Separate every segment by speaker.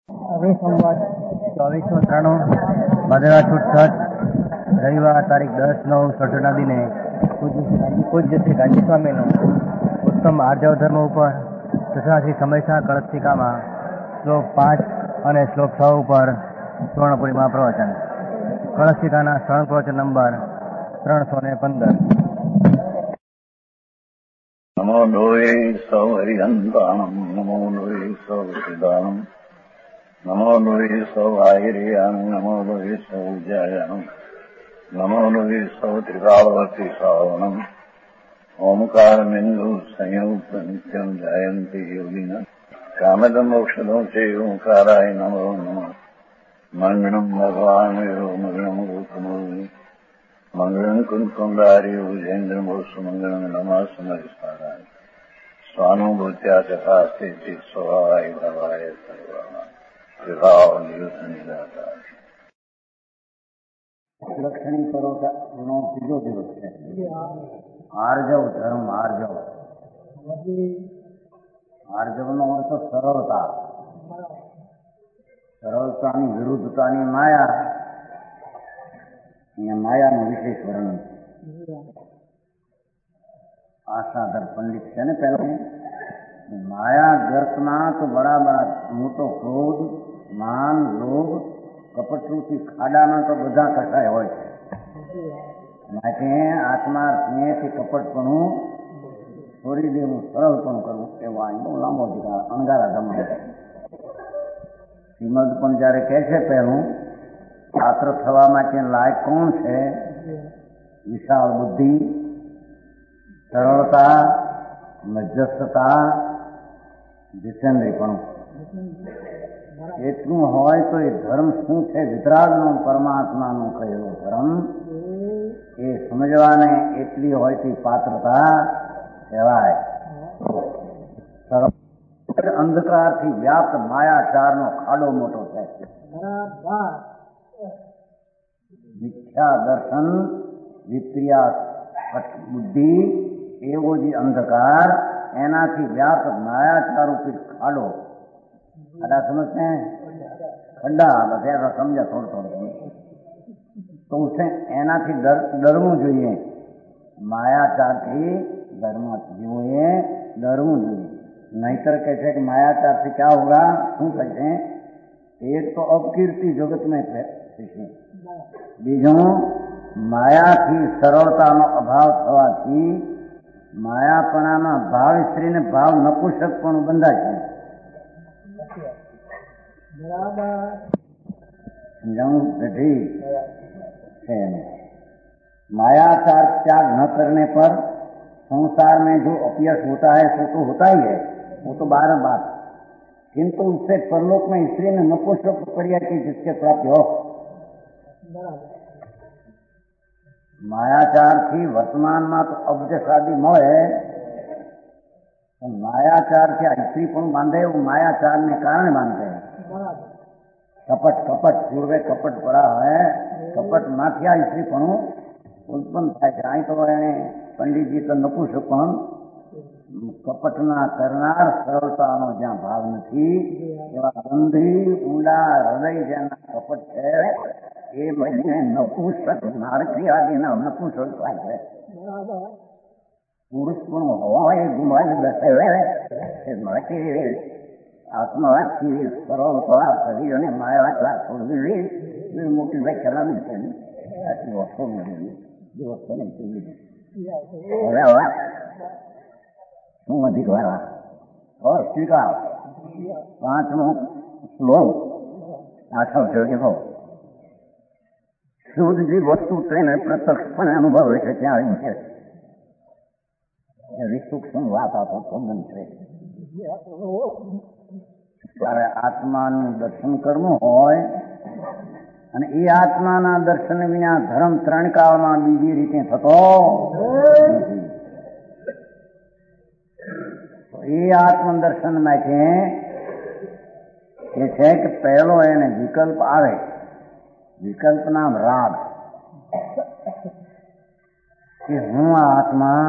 Speaker 1: સંવાદ 24/3 ભાદરવા સુદ છઠ રવિવાર તારીખ 10/9/67 દિને પૂજ્ય શ્રી ગાંધી સ્વામીનું ઉત્તમ આર્જવ ધર્મ ઉપર તથા શ્રી સમયસા કળશિકામાં શ્લોક 5 અને શ્લોક 6 ઉપર સુવર્ણપુરીમાં પ્રવચન. કળશિકાના શરણ પ્રવચન નંબર 315.
Speaker 2: નમો લોહે સૌ હરિહંતાણમ નમો લોહે સૌ સિદ્ધાણમ નમો લોહે સૌ આહિર્યાન નમો લોહે સૌ જયાન નમો લોહે સૌ ત્રિકાળવતી શ્રાવણમ ઓમકારમિંદુ સંયુક્ત નિત્યમ જયંતી યોગિન કામદમ મોક્ષદો છે ઓંકારાય નમો નમઃ. મંગળમ ભગવાન મંગળમ ગૌતમો મંગળમ કુંકુંડાર્યો જૈન્દ્રમોસુ મંગળમ નમઃ સમરિસ્મારાય સ્વાનુભૂત્યા ચકાસ્તે ચિત સ્વભાવાય ભવાય સર્વમાં વિભાવ નિયુત.
Speaker 1: લક્ષણી પરોનો બીજો દિવસ છે. આર્જવ ધર્મ. આર્જવનો અર્થ સરળતા. સરળતાની વિરુદ્ધતાની માયા. અહીંયા માયાનું વિશેષ વર્ણન. આશાધર પંડિત છે ને પહેલા માયા ગર્તના તો બરાબર મોટો ક્રોધ, માન, લોભ, કપટરૂપી ખાડામાં તો બધા કસાય હોય છે. માટે આત્મા સ્નેહથી કપટપણું છોડી દેવું, સરળપણું કરવું એવો અહીં લાંબો અણગારા ગમે. શ્રીમદ પણ જયારે કહે છે પહેલું પાત્ર થવા માટે લાયક કોણ છે? વિશાળ બુદ્ધિ, સરળતા, મધ્યસ્થતા, જીતેન્દ્રીપણું. એટલું હોય તો એ ધર્મ શું છે? વિતરાગનો પરમાત્માનો કહેલો ધર્મ એ સમજવાને એટલી હોય તે પાત્રતા કહેવાય. અંધકારથી વ્યાપ્ત માયાચારનો ખાડો મોટો છે. મિથ્યા દર્શન, વિપ્રિયા બુદ્ધિ એવો જે અંધકાર, એનાથી વ્યાપ્ત માયાચાર રૂપી ખાડો. આડા સમજશે? ખડા બધા સમજ્યા થોડું તો એનાથી ડરવું જોઈએ. માયાચારથી જીવોએ ડરવું જોઈએ. નહીતર કહે છે કે માયાચારથી ક્યાં હોગા? શું કહે છે? એક તો અપકીર્તિ જગત મેં થશે. બીજું, માયાથી સરળતાનો અભાવ થવાથી માયાપણામાં ભાવ સ્ત્રીને ભાવ નપુંસક પણ બંધાય છે. समझाऊं ठीक है. मायाचार त्याग न करने पर संसार में जो अपयश होता है वो तो होता ही है, वो तो बार बात. किंतु उससे परलोक में स्त्री ने नपुंसक क्रिया की जिसके प्राप्ति हो. मायाचार थी वर्तमाનમાં તો અબ્જ શાદી મળે, માયાચારથી આ સ્ત્રી પણ બાંધે એવું માયાચારને કારણે બાંધે. કપટ પૂર્વે કપટ પડા હોય, કપટ માંથી આ સ્ત્રી પણ ઉત્પન્ન થાય છે. અહીં તો એને પંડિતજી તો નપુંસક પણ કપટના કરનાર, સરળતાનો જ્યાં ભાવ નથી એવા ગંભીર ઊંડા હૃદય જેના કપટ છે એ બધાને નપુંસક નારકી આદિના નપુંસક થાય છે. પુરુષ પણ હોય ગુમાવી બેસે આત્મવાદથી સરળતા શરીરને માયાચાર છોડવી મોટી ભાઈ કરાવી છે. આટલી વસ્તુ દિવસ નહીં શું અધિક વાળા સ્વીકાર. 5મો શ્લોક આઠમ છે. શુદ્ધ જે વસ્તુ તેને પ્રત્યક્ષપણે અનુભવે છે ત્યાં છે. એવી સૂક્ષ્મ વાત આપો સંબંધ છે. ત્યારે આત્માનું દર્શન કરવું હોય અને એ આત્માના દર્શન વિના ધર્મ ત્રણકાવમાં બીજી રીતે થતો નથી. એ આત્મદર્શન માટે એ છે કે પહેલો એને વિકલ્પ આવે. વિકલ્પ નામ રાગ. કે હું આ આત્મા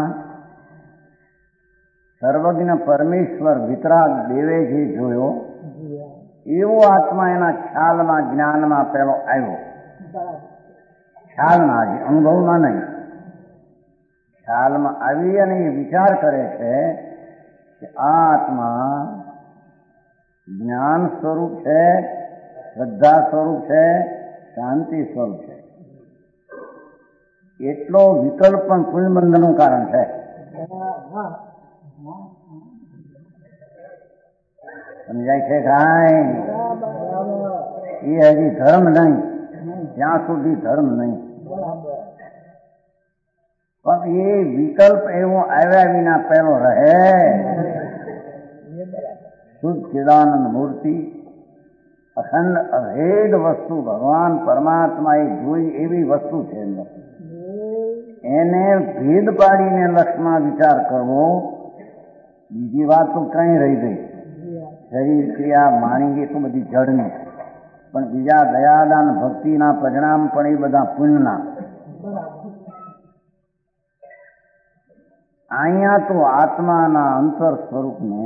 Speaker 1: સર્વજ્ઞ પરમેશ્વર વિતરાગ દેવે જે જોયો એવો આત્મા એના ખ્યાલમાં જ્ઞાનમાં પેલો આવ્યો. ખ્યાલમાં જ, અનુભવમાં નહીં. ખ્યાલમાં આવી અને એ વિચાર કરે છે કે આ આત્મા જ્ઞાન સ્વરૂપ છે, શ્રદ્ધા સ્વરૂપ છે, શાંતિ સ્વરૂપ છે. એટલો વિકલ્પ પણ પુણ્યબંધનું કારણ છે. સમજાય છે કાંઈ? એ હજી ધર્મ નહીં, ત્યાં સુધી ધર્મ નહીં. પણ એ વિકલ્પ એવો આવ્યા વિના પેલો રહે. શુદ્ધ ચિદાનંદ મૂર્તિ, અખંડ અભેદ વસ્તુ ભગવાન પરમાત્મા એ જોઈ એવી વસ્તુ છે. એને ભેદ પાડીને લક્ષમાં વિચાર કરવો, બીજી વાત તો કઈ રહી ગઈ. શરીર ક્રિયા માણી તો બધી જડની, પણ બીજા દયાદાન ભક્તિના પરિણામ પણ એ બધા પુણ્યના. અહીંયા તો આત્માના અંતર સ્વરૂપને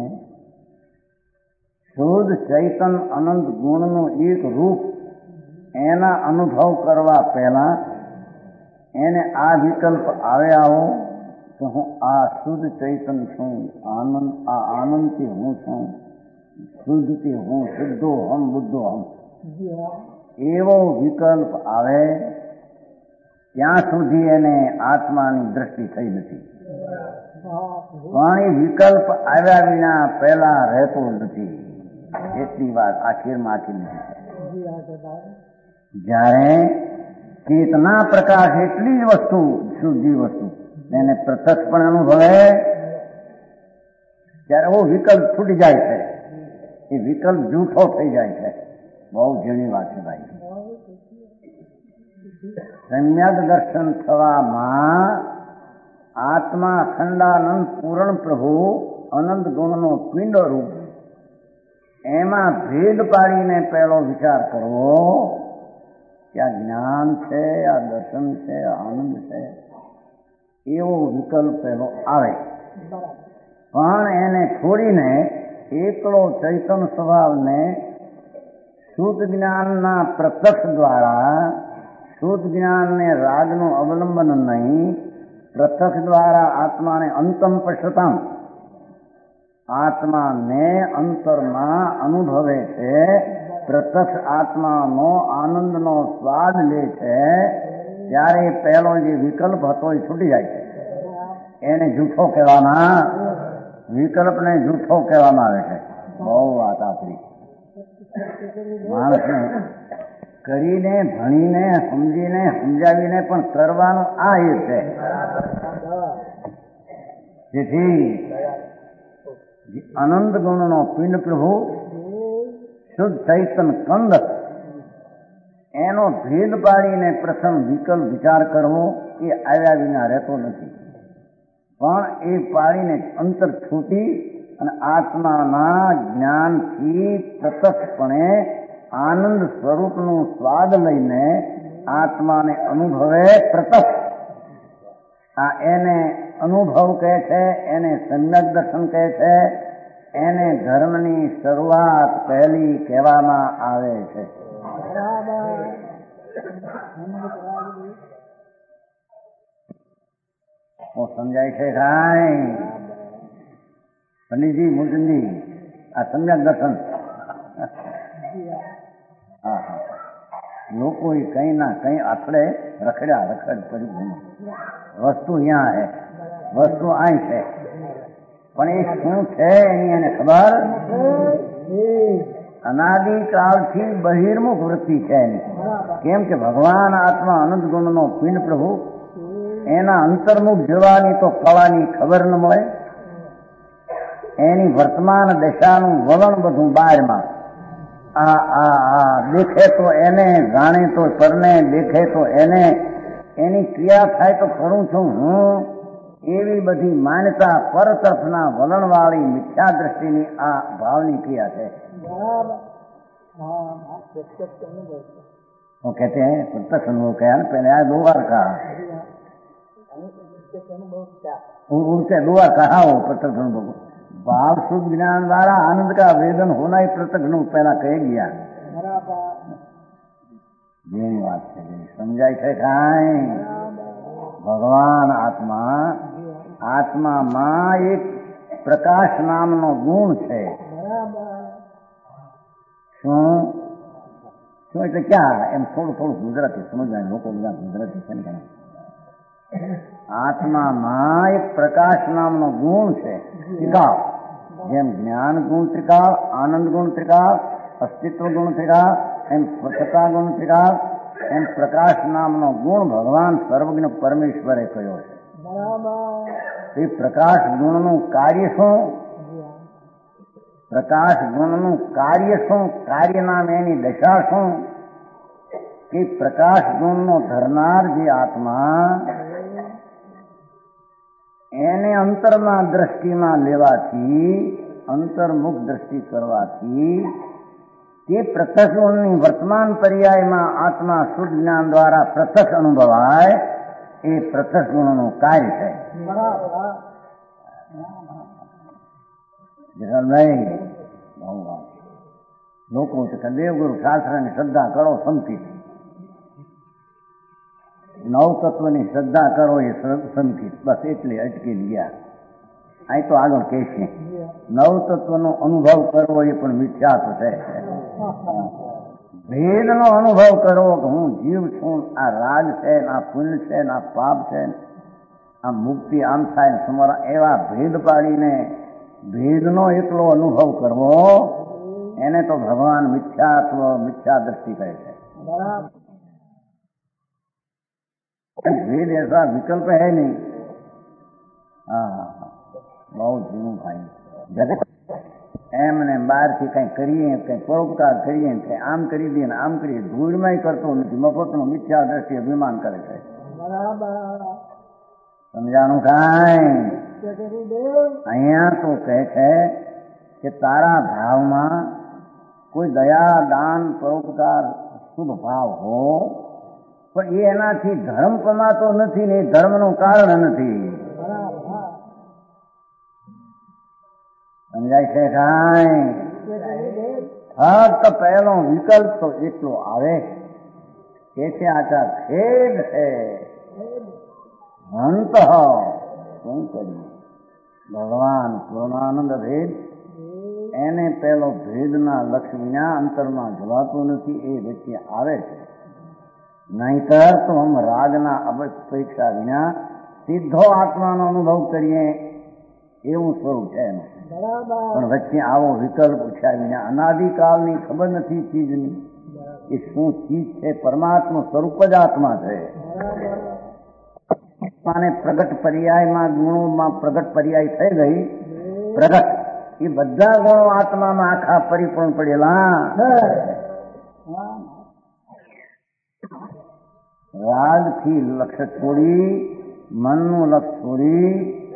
Speaker 1: શુદ્ધ ચૈતન અનંત ગુણનું એક રૂપ એના અનુભવ કરવા પહેલા એને આ વિકલ્પ આવ્યા કે હું આ શુદ્ધ ચૈતન છું, આ આનંદથી હું છું, શુદ્ધથી હું, શુદ્ધો હમ બુદ્ધો હમ, એવો વિકલ્પ આવે ત્યાં સુધી એને આત્માની દ્રષ્ટિ થઈ નથી. પણ એ વિકલ્પ આવ્યા વિના પહેલા રહેતો નથી. એટલી વાત આખીરમાં આખી નથી. જ્યારે ચેતના પ્રકાશ એટલી જ વસ્તુ, શુદ્ધિ વસ્તુ એને પ્રત્યક્ષ પણ અનુભવે, ત્યારે એવો વિકલ્પ છૂટી જાય છે. એ વિકલ્પ જૂઠો થઈ જાય છે. બહુ ઝીણી વાત છે ભાઈ. સમ્યક દર્શન થવામાં આત્મા અખંડાનંદ પૂર્ણ પ્રભુ અનંત ગુણનો પિંડ રૂપ, એમાં ભેદ પાડીને પહેલો વિચાર કરવો કે આ જ્ઞાન છે, આ દર્શન છે, આનંદ છે, એવો વિકલ્પ પહેલો આવે. પણ એને છોડીને એકલો ચૈતન સ્વભાવને શુદ્ધ જ્ઞાનના પ્રત્યક્ષ દ્વારા, શુદ્ધ જ્ઞાનને રાગનું અવલંબન નહીં, પ્રત્યક્ષ દ્વારા આત્માને અંતમ પશ્યતામ, આત્માને અંતરમાં અનુભવે છે, પ્રત્યક્ષ આત્માનો આનંદનો સ્વાદ લે છે, ત્યારે પહેલો જે વિકલ્પ હતો એ છૂટી જાય છે. એને જૂઠો કહેવામાં, વિકલ્પને જૂઠો કહેવામાં આવે છે. બહુ વાત આપણી માણસને કરીને, ભણીને, સમજીને, સમજાવીને પણ કરવાનું આ એ છે. જેથી અનંત ગુણનો પિંડ પ્રભુ શુદ્ધ ચૈતન કંદ, એનો ભેદ પાડીને પ્રથમ વિકલ્પ વિચાર કરવો એ આવ્યા વિના રહેતો નથી. પણ એ પાડીને અંતર છૂટી અને આત્માના જ્ઞાનથી પ્રત્યક્ષપણે આનંદ સ્વરૂપનું સ્વાદ લઈને આત્માને અનુભવે પ્રત્યક્ષ. આ એને અનુભવ કહે છે, એને સમ્યક દર્શન કહે છે, એને ધર્મની શરૂઆત પહેલી કહેવામાં આવે છે. સમજાય છે કાંઈ? પંડિતજી, મૂર્તિજી, આ સમ્યક દર્શન. હા હા, લોકો કઈ ના કઈ આખડે રખડ કરી. વસ્તુ અહીંયા છે, વસ્તુ અહીં છે, પણ એ શું છે એની એને ખબર. અનાદિકાળથી બહિર્મુખ વૃત્તિ છે એની. કેમ કે ભગવાન આત્મા અનંત ગુણનો પિંડ પ્રભુ, એના અંતર્મુખ જવાની તો કળાની ખબર ન મળે. એની વર્તમાન દશાનું વલણ બધું બહારમાં. દેખે તો એને, જાણે તો પરને, દેખે તો એને, એની ક્રિયા થાય તો કરું છું હું, એવી બધી માન્યતા પર તરફના વલણવાળી મિથ્યા દ્રષ્ટિની આ ભાવની ક્રિયા છે. वो कहते हैं प्रत्यक्ष अनुभव क्या है, पहले आया 2 बार कहा, उनसे 2 बार कहा वो प्रत्यक्ष अनुभव भाव शुद्ध ज्ञान द्वारा आनंद का वेदन होना ही प्रत्यक्ष નું પહેલા કહી ગયા જેની વાત છે સમજાય છે કાંઈ ભગવાન આત્મામાં એક પ્રકાશ નામનો ગુણ છે શું શું એટલે ક્યાં એમ થોડું ગુજરાતી સમજવાનું લોકો બધા ગુજરાતી છે ને આત્મામાં એક પ્રકાશ નામનો ગુણ છે ત્રિકાળ જેમ જ્ઞાન ગુણ ત્રિકાળ આનંદ ગુણ ત્રિકાળ અસ્તિત્વ ગુણ ત્રિકાળ એમ સ્વચ્છતા ગુણ ત્રિકાળ એમ પ્રકાશ નામનો ગુણ ભગવાન સર્વજ્ઞ પરમેશ્વરે કહ્યો છે એ પ્રકાશ ગુણનું કાર્ય શું પ્રકાશ ગુણનું કાર્ય શું કાર્ય નામ એની દશા શું કે પ્રકાશ ગુણનો ધરનાર જે આત્મા એને અંતરમાં દ્રષ્ટિમાં લેવાથી અંતર્મુખ દ્રષ્ટિ કરવાથી તે પ્રત્યક્ષ ગુણની વર્તમાન પર્યાયમાં આત્મા શુદ્ધ જ્ઞાન દ્વારા પ્રત્યક્ષ અનુભવાય એ પ્રત્યક્ષ ગુણનું કાર્ય છે નહીં લોકો દેવગુરુ શાસ્ત્રની શ્રદ્ધા કરો સંકિત નવ તત્વની શ્રદ્ધા કરો એ સંકિત બસ એટલે અટકી ગયા અહીં તો આગળ કહેશે નવ તત્વનો અનુભવ કરવો એ પણ મિથ્યાત્વ છે ભેદનો અનુભવ કરવો કે હું જીવ છું આ રાગ છે આ પુણ્ય છે આ પાપ છે આ મુક્તિ આમ થાય સમરા એવા ભેદ પાડીને ભેદનો એકલો અનુભવ કરવો એને તો ભગવાન મિથ્યાત્વ મિથ્યા દ્રષ્ટિ કહે છે भेद ऐसा विकल्प है नहीं बहुत जीवन भाई जगत એમને બહારથી કંઈ કરીએ કંઈ પરોપકાર કરીએ કંઈ આમ કરી દઈએ આમ કરીએ ધૂળમાં કરતો નથી મફતનો મિથ્યા દ્રષ્ટિ અભિમાન કરે છે સમજાણું કાંઈ અહીંયા તો કહે છે કે તારા ભાવમાં કોઈ દયા દાન પરોપકાર શુભ ભાવ હો પણ એ એનાથી ધર્મ કમાતો નથી ને એ ધર્મનું કારણ નથી સમજાય છે કાંઈ ફક્ત પહેલો વિકલ્પ તો એટલો આવે કે છે આચાર ખેદ છે અંત શું કરીએ ભગવાન પૂર્ણાનંદ ભેદ એને પેલો ભેદના લક્ષ્ય વિના અંતરમાં જવાતું નથી એ વચ્ચે આવે છે નહીતર તો હમ રાગના અપેક્ષા વિના સીધો આત્માનો અનુભવ કરીએ એવું સ્વરૂપ છે એનું પણ વચ્ચે આવો વિકલ્પ પૂછ્યા વિના અનાદિકાળની ખબર નથી ચીજની એ શું ચીજ છે પરમાત્મા સ્વરૂપ જ આત્મા છે આત્માને પ્રગટ પર્યાયમાં ગુણોમાં પ્રગટ પર્યાય થઈ ગઈ પ્રગટ એ બધા ગુણો આત્મામાં આખા પરિપૂર્ણ પડેલા રાગથી લક્ષ્ય છોડી મનનું લક્ષ્ય છોડી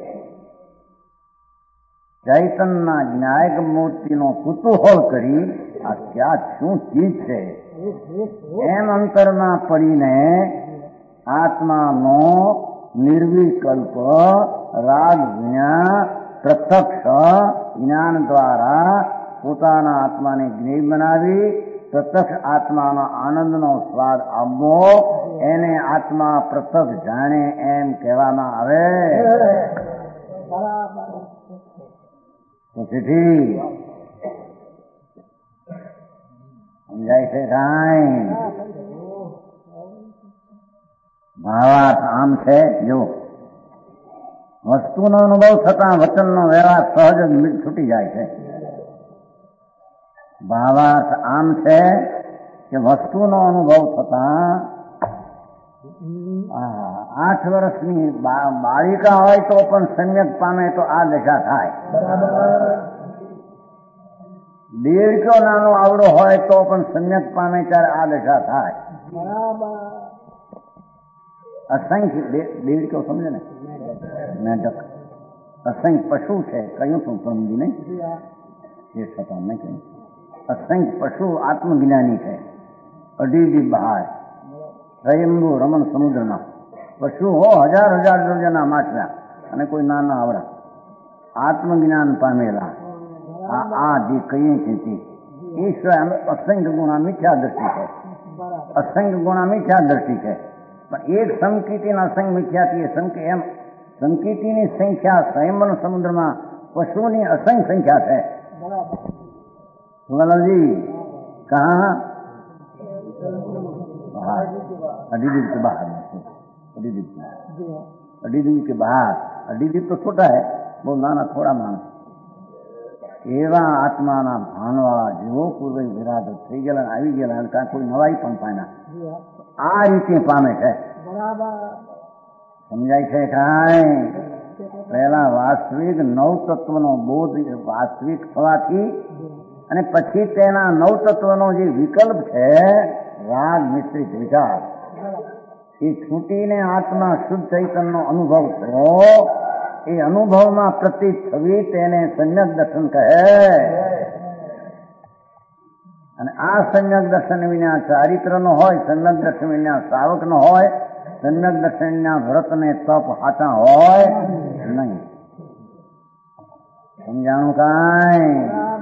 Speaker 1: ચૈતનના જ્ઞાયક મૂર્તિનો કુતૂહલ કરી આ ક્યાં શું ચીજ છે એમ અંતરમાં પડીને આત્માનો નિર્વિકલ્પ રાગ વિના પ્રત્યક્ષ જ્ઞાન દ્વારા પોતાના આત્માને જ્ઞેય બનાવી પ્રત્યક્ષ આત્માના આનંદનો સ્વાદ આપવો એને આત્મા પ્રત્યક્ષ જાણે એમ કહેવામાં આવે તો તેથી સમજાય છે કાંઈ ભાવાર્થ આમ છે જો વસ્તુનો અનુભવ થતા વચનનો વ્યવહાર સહજ જ છૂટી જાય છે ભાવાર્થ આમ છે કે વસ્તુનો અનુભવ થતા 8 વર્ષની બાળિકા હોય તો પણ સમ્યક પામે તો આ દશા થાય 1.5 કિલો નાનો આવડો હોય તો પણ સમ્યક પામે ત્યારે આ દશા થાય અસંખ્ય 1.5 કિલો સમજે ને નાટક અસંખ્ય પશુ છે કયું શું સમજી નહીં એ છતાં નહીં કહ્યું અસંખ્ય પશુ આત્મજ્ઞાની છે અઢી બહાર સ્વયંભુ રમણ સમુદ્રમાં પશુ હો હજાર દર્જના માછલા અને કોઈ નાના આવડા આત્મજ્ઞાન પામેલા આ જે કહીએ છીએ એ સિવાય અસંખ્ય ગુણા મિથ્યા દ્રષ્ટિ છે. અસંખ્ય ગુણા મિથ્યા દ્રષ્ટિ છે. પણ એક સંકિતિના અસંખ્ય મિથ્યાથી એમ સંકિતિની સંખ્યા સ્વયંવર સમુદ્રમાં પશુની અસંખ્ય સંખ્યા છે. સુગલજી કહા अडीदीप के बाहर अडीदीप के बाहर अडीदीप तो छोटा है, बहुत नाना थोड़ा मानस एवा आत्माना भानवाळा जेवो पूर्वे विराध થઈ ગયેલા આવી ગયેલા અને કાંઈ કોઈ નવાઈ પણ પામ્યા આ રીતે પામે છે. સમજાય છે કાંઈ? પહેલા વાસ્તવિક નવ તત્વનો બોધ વાસ્તવિક થવાથી અને પછી તેના નવ તત્વનો જે વિકલ્પ છે રાગ મિશ્રિત વિચાર એ છૂટીને આત્મા શુદ્ધ ચૈતન્યનો અનુભવ થયો. એ અનુભવમાં પ્રતીત થવી તેને સમ્યક દર્શન કહે. અને આ સમ્યક દર્શન વિના ચારિત્ર નો હોય, સમ્યક દર્શન વિના શ્રાવક નો હોય, સમ્યક દર્શન વિના વ્રત ને તપ હાચા હોય નહીં. સમજાણું કાંઈ?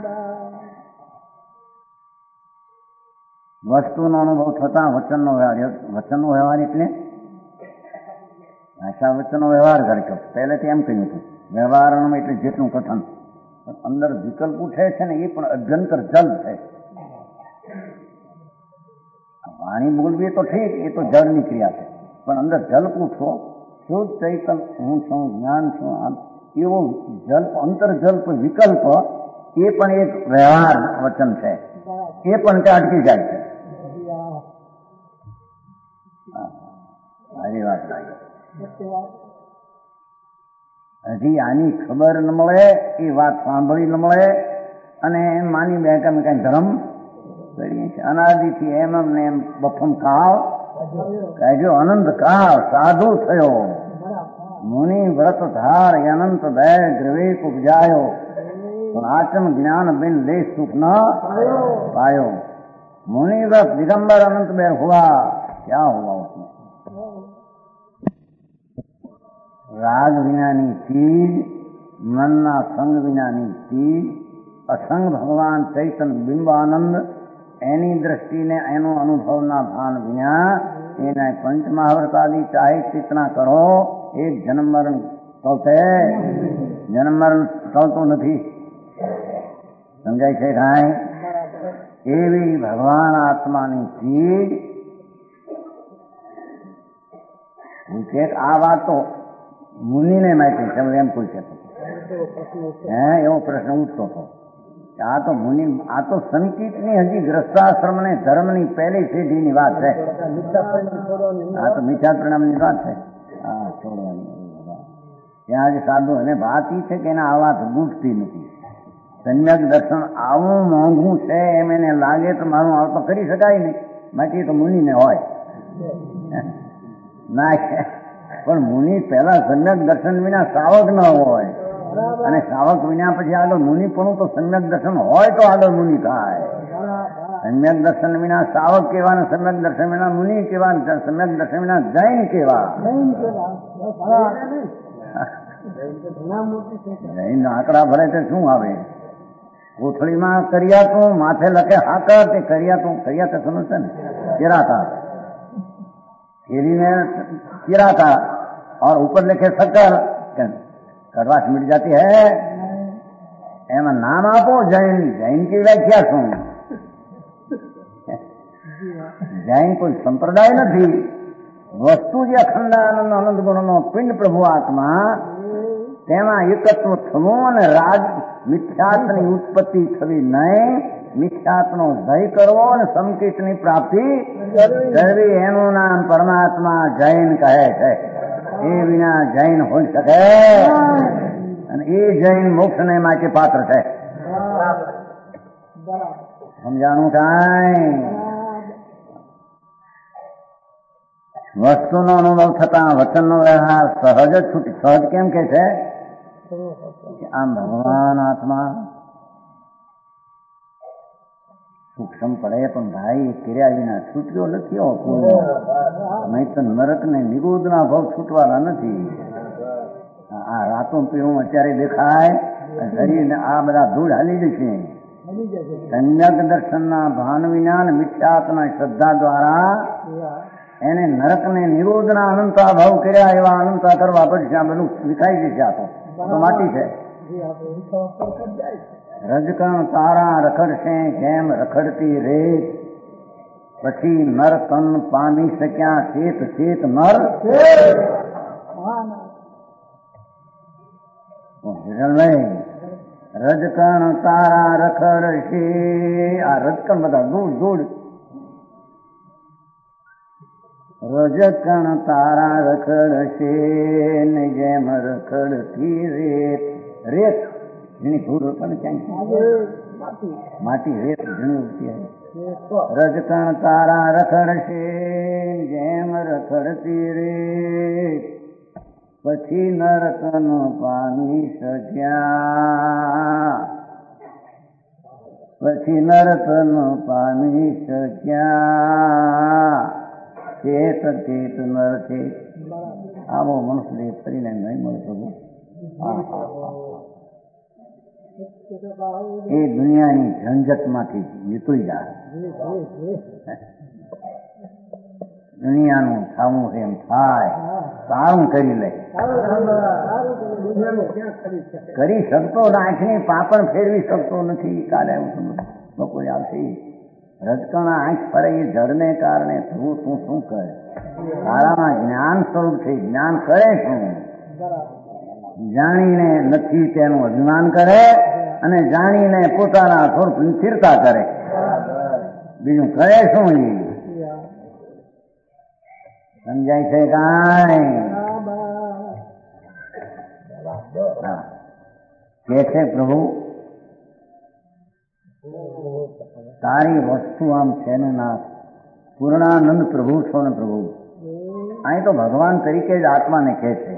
Speaker 1: વસ્તુનો અનુભવ થતા વચનનો વ્યવહાર એટલે ભાષા વચનનો વ્યવહાર કરે. પહેલેથી એમ કહ્યું હતું વ્યવહારમાં એટલે જેટલું કથન, પણ અંદર વિકલ્પ ઉઠે છે ને એ પણ અભ્યંતર જલ છે. વાણી બોલવી તો ઠીક, એ તો જળની ક્રિયા છે, પણ અંદર જલ્પ ઉઠો શુદ્ધ ચૈતન હું છું, જ્ઞાન છું, આમ એવો જલ્પ અંતરજલ્પ વિકલ્પ એ પણ એક વ્યવહાર વચન છે. એ પણ ત્યાં અટકી જાય છે. આવી વાત લાગે. હજી આની ખબર ન મળે, એ વાત સાંભળી ન મળે અને એમ માની બે કે અમે કઈ ધર્મ કરીએ છીએ. અનાદિથી એમ ને એમ બફમ કાળ કહેજો અનંત કાળ સાધુ થયો મુનિ વ્રત ધાર અનંત દય દ્રવેક ઉપજાયો આચમ જ્ઞાન બિન દેશ સુખ ન પાયો. मुनि व्रत दिगंबर अनंत में हुआ, क्या हुआ उसमें? राग विनानी चीज, मनना संग विनानी चीज, असंग भगवान चैतन बिंबानंद एनी दृष्टिने एनो अनुभवना भान विना એને પંચમહાવ્રતાદી ચાહે ચિંતના કરો એક જન્મ મરણ ટળશે. જન્મ મરણ ટળતું નથી. સમજાય છે કાંઈ? એવી ભગવાન આત્માની ચીજ આ વાત તો મુનિને માહિતી છે એમ પૂછે એવો પ્રશ્ન ઉઠતો હતો. આ તો મુનિ, આ તો સંકિતની હજી ગ્રસ્તાશ્રમને ધર્મની પહેલી પેઢીની વાત છે. આ તો મીઠા પરિણામની વાત છે. હા, છોડવાની ત્યાં જ સાધુ અને વાત ઈ છે કે એના આ વાત ગુટતી નથી. સમ્યક દર્શન આવું મોંઘું છે એમ એને લાગે તો મારું આવ તો કરી શકાય નહીં, બાકી તો મુનિને હોય ના. પણ મુનિ પહેલા સમ્યક દર્શન વિના શ્રાવક ન હોય અને શ્રાવક વિના પછી આગળ મુનિ પણ તો સમ્યક દર્શન હોય તો આગળ મુનિ થાય. સમ્યક દર્શન વિના શ્રાવક કેવા ને સમ્યક દર્શન વિના મુનિ કેવા, સમ્યક દર્શન વિના જૈન કેવા. જૈન આંકડા ભરે છે શું આવે? કોથળીમાં કરિયાતું, માથે લખે હાકર, તે કરિયાતું સમજશે ને किराता, केरी में किराता और ऊपर लिखे शक्कर, कड़वाश मिट जाती है. एम नाम आपो जैन. जैन की व्याख्या શું? જૈન કોઈ સંપ્રદાય નથી. વસ્તુ જે અખંડાનંદ આનંદ ગુણનો પિંડ પ્રભુ આત્મા, તેમાં એકત્વ થવું અને રાગ મિથ્યાત્વની ઉત્પત્તિ થવી નહીં, મિથ્યાત્વનો ભય કરવો અને સંકેતની પ્રાપ્તિ કરવી, એનું નામ પરમાત્મા જૈન કહે છે. એ વિના જૈન હોઈ શકે અને એ જૈન મોક્ષને માટે પાત્ર છે. સમજાણું કાંઈ? વસ્તુનો અનુભવ થતા વચનનો વ્યવહાર સહજ જ છૂટી. સહજ કેમ કે છે? આમ ભગવાન આત્મા સૂક્ષ્મ પડે પણ ભાઈ એ કર્યા વિના છૂટ્યો નથી હોતો. નહીં તો નરક ને નિગોદના ભાવ છૂટવાના નથી. આ રાતો પીવું અત્યારે દેખાય શરીરને આ બધા ધૂળ હાલી જશે. સમ્યક દર્શનના ભાન વિજ્ઞાન મિથ્યાત્મના શ્રદ્ધા દ્વારા એને નરકને નિરોધના અનંતા ભાવ કર્યા એવા અનંતા કરવા પડશે. આ બધું વિખાઈ જશે. આ તો માટી છે. રજકણ તારા રખડશે જેમ રખડતી રેત, પછી નર તન પામી શક્યા ચેત ચેત નર. રજકણ તારા રખડશે. આ રજકણ બધા દૂર દૂર. રજકણ તારા રખડશે ને જેમ રખડતી રેત. રેત જેની ધૂળ પણ ક્યાંય માટી રેત ઘણી ઉઠી. રજકણ તારા રખડશે જેમ રખડતી રેત, પછી નરકન પામી શક્યા. પછી નરકન પામી શક્યા ચેત ચેત નર ચેત. આવો મનુષ્ય ફરીને નહીં મળે પ્રભુ. એ દુનિયાની ઝંઝટમાંથી નીકળી જાય. દુનિયાનું થવું એમ થાય, સારું કરી લે. કરી શકતો આંખની પાપણ ફેરવી શકતો નથી. કાલે લોકો આવશે રજકણા આંખ ફરે એ જળને કારણે તું શું કરે? તારામાં જ્ઞાન સ્વરૂપ છે. જ્ઞાન કરે શું? જાણીને નથી તેનું અભિમાન કરે અને જાણીને પોતાના સ્વરૂપની સ્થિરતા કરે. બીજું કરે શું? સમજાય છે કાંઈ? કે છે પ્રભુ તારી વસ્તુ આમ છે ને નાથ. પૂર્ણાનંદ પ્રભુ છો ને પ્રભુ. અહીં તો ભગવાન તરીકે જ આત્માને કહે છે.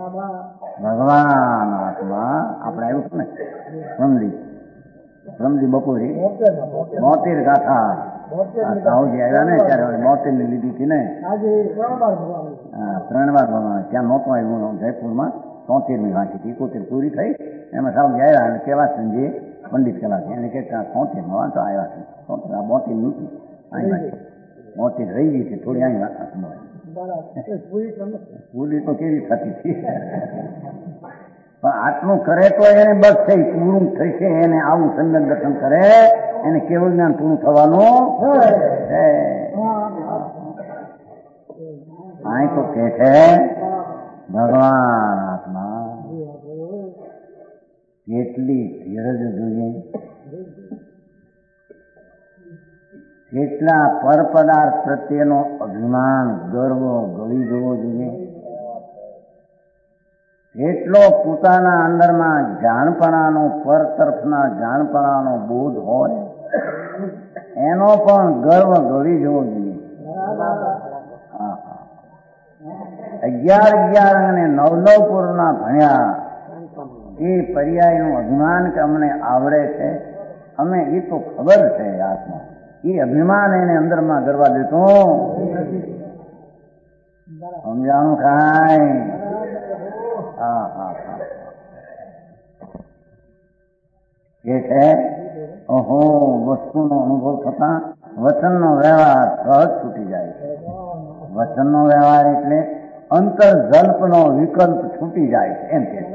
Speaker 1: ભગવાન આત્મા આપણે આવ્યું છે ને સમજી બપોરી 72 ગાથા સાહુજી આવ્યા ને ત્યારે 72 ની લીધી હતી ને. 3 વાર ભગવાન ત્યાં નહોતું આવ્યું. જયપુરમાં 73 વાંચી હતી. 71 પૂરી થઈ. એમાં સાહુજી આવ્યા અને કેવા સંજય પંડિત કલાક એને કે 73 વાંચો આવ્યા છે. 72 નથી અહીં 72 રહી ગઈ છે. થોડી અહીં પૂરી તો કેવી થતી હતી. પણ આટલું કરે તો એને બસ થઈ પૂરું થશે. એને આવું સમ્યક દર્શન કરે એને કેવું જ્ઞાન પૂરું થવાનું છે. અહીં તો કે છે ભગવાન આત્મા કેટલી ધીરજ જોઈએ, કેટલા પર પદાર્થ પ્રત્યેનો અભિમાન ગર્વ ગળી જવો જોઈએ, એટલો પોતાના અંદરમાં જાણપણાનો પર તરફના જાણપણાનો બોધ હોય એનો પણ ગર્વ ગળી જવો જોઈએ. 11 અને 9 પૂર્ણના ભણ્યા એ પર્યાયનું અભિમાન કે અમને આવડે છે, અમે એ તો ખબર છે આત્મા, એ અભિમાન એને અંદરમાં કરવા દેતો. સમજાણું કાંઈ? એ છે ઓહો વસ્તુનો અનુભવ થતા વચનનો વ્યવહાર સહજ છૂટી જાય છે. વચનનો વ્યવહાર એટલે અંતર્જલ્પનો વિકલ્પ છૂટી જાય છે એમ કે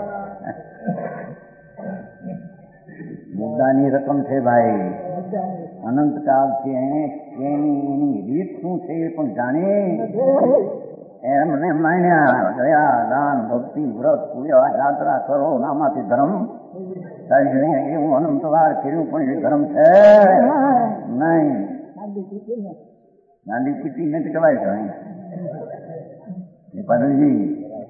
Speaker 1: મુદ્દાની રકમ છે ભાઈ. અનંતકાળથી એની રીત શું છે એ પણ જાણી એમને માન્યા ગયા. દાન ભક્તિ વ્રત પૂજા યાત્રા કરો નામાંથી ધર્મ એવું અનંત વાર કર્યું પણ એ ધર્મ છે નહીં. ગાંધી પીટી નથી કહેવાય છે પદજી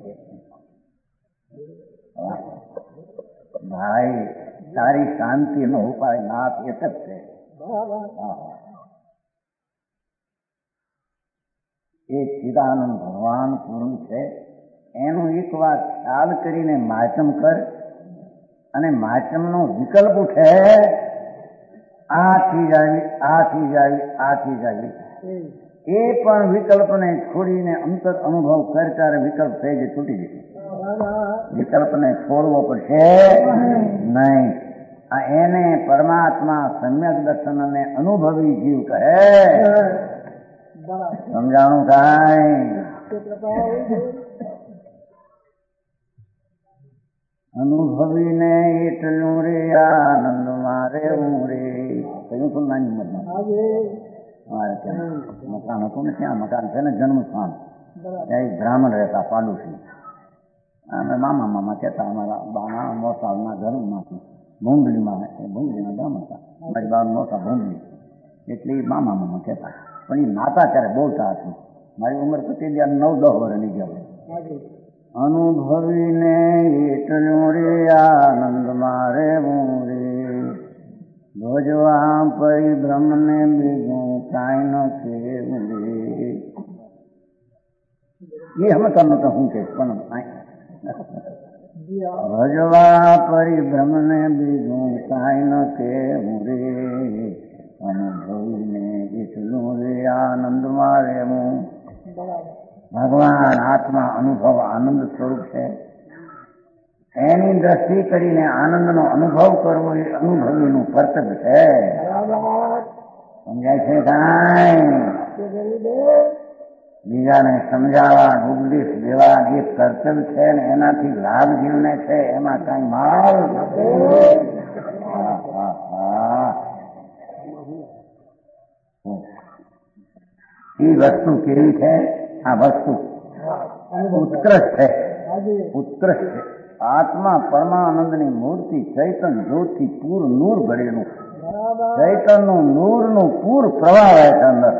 Speaker 1: ભાઈ. તારી શાંતિ નો ઉપાય નાથ એક જ છે. એ ચિદાનંદ ભગવાન પૂર્ણ છે એનું એક વાર ખ્યાલ કરીને માચમ કર અને માચમનો વિકલ્પ ઉઠે આ ચીજ આવી આ ચીજ આવી આ ચીજ આવી એ પણ વિકલ્પને છોડીને અંતર અનુભવ કર ત્યારે વિકલ્પ થઈ જાય છૂટી જશે. વિકલ્પને છોડવો પડશે નહીં. એને પરમાત્મા સમ્યક દર્શન અને અનુભવી જીવ કહે. સમજાણું કાંઈ? અનુભવીને એટલું રે આનંદ મારે હું રે. કયું છું નાની ઉંમરમાં મારે ત્યાં મકાન હતું ને, ત્યાં મકાન છે ને જન્મસ્થાન, ત્યાં એક બ્રાહ્મણ રહેતા પાડોશી. અમે મામા કહેતા અમારા બાના મોસાના ઘરમાંથી ભૂંગળીમાં, ભૂંગળીના ગામ હતા અમારી બાનું મોસા ભૂંગળી, એટલે મામા કહેતા. પણ એ નાતા ત્યારે બોલતા હતું. મારી ઉંમર પતી ગયા 9-10 વર્ષની ગયા. અનુભવીને એટલું રે આનંદ મારે હું રે, ભજવા પરિભ્રમને બીજું કાંઈ ન કેવું રે. એ સમજતા નતા હું કે, પણ ભજવા પરિભ્રમને બીજું કાંઈ ન કેવું રે, અનુભવીને એટલું રે આનંદ મારે હું. ભગવાન આત્મા અનુભવ આનંદ સ્વરૂપ છે. એની દ્રષ્ટિ કરીને આનંદનો અનુભવ કરવો એ અનુભવીનું કર્તવ્ય છે. સમજાય છે કાંઈ? બીજાને સમજાવવા, ઉપદેશ દેવા જે કર્તવ્ય છે ને એનાથી લાભ જીવને છે, એમાં કઈ માલ એ વસ્તુ કેવી છે? આ વસ્તુ ઉત્કૃષ્ટ છે, ઉત્કૃષ્ટ છે. આત્મા પરમાનંદની મૂર્તિ, ચૈતન જ્યોતિ પૂર નૂર ભરેલું, ચૈતનનું નૂરનું પૂર પ્રવાહ રહે છે અંદર.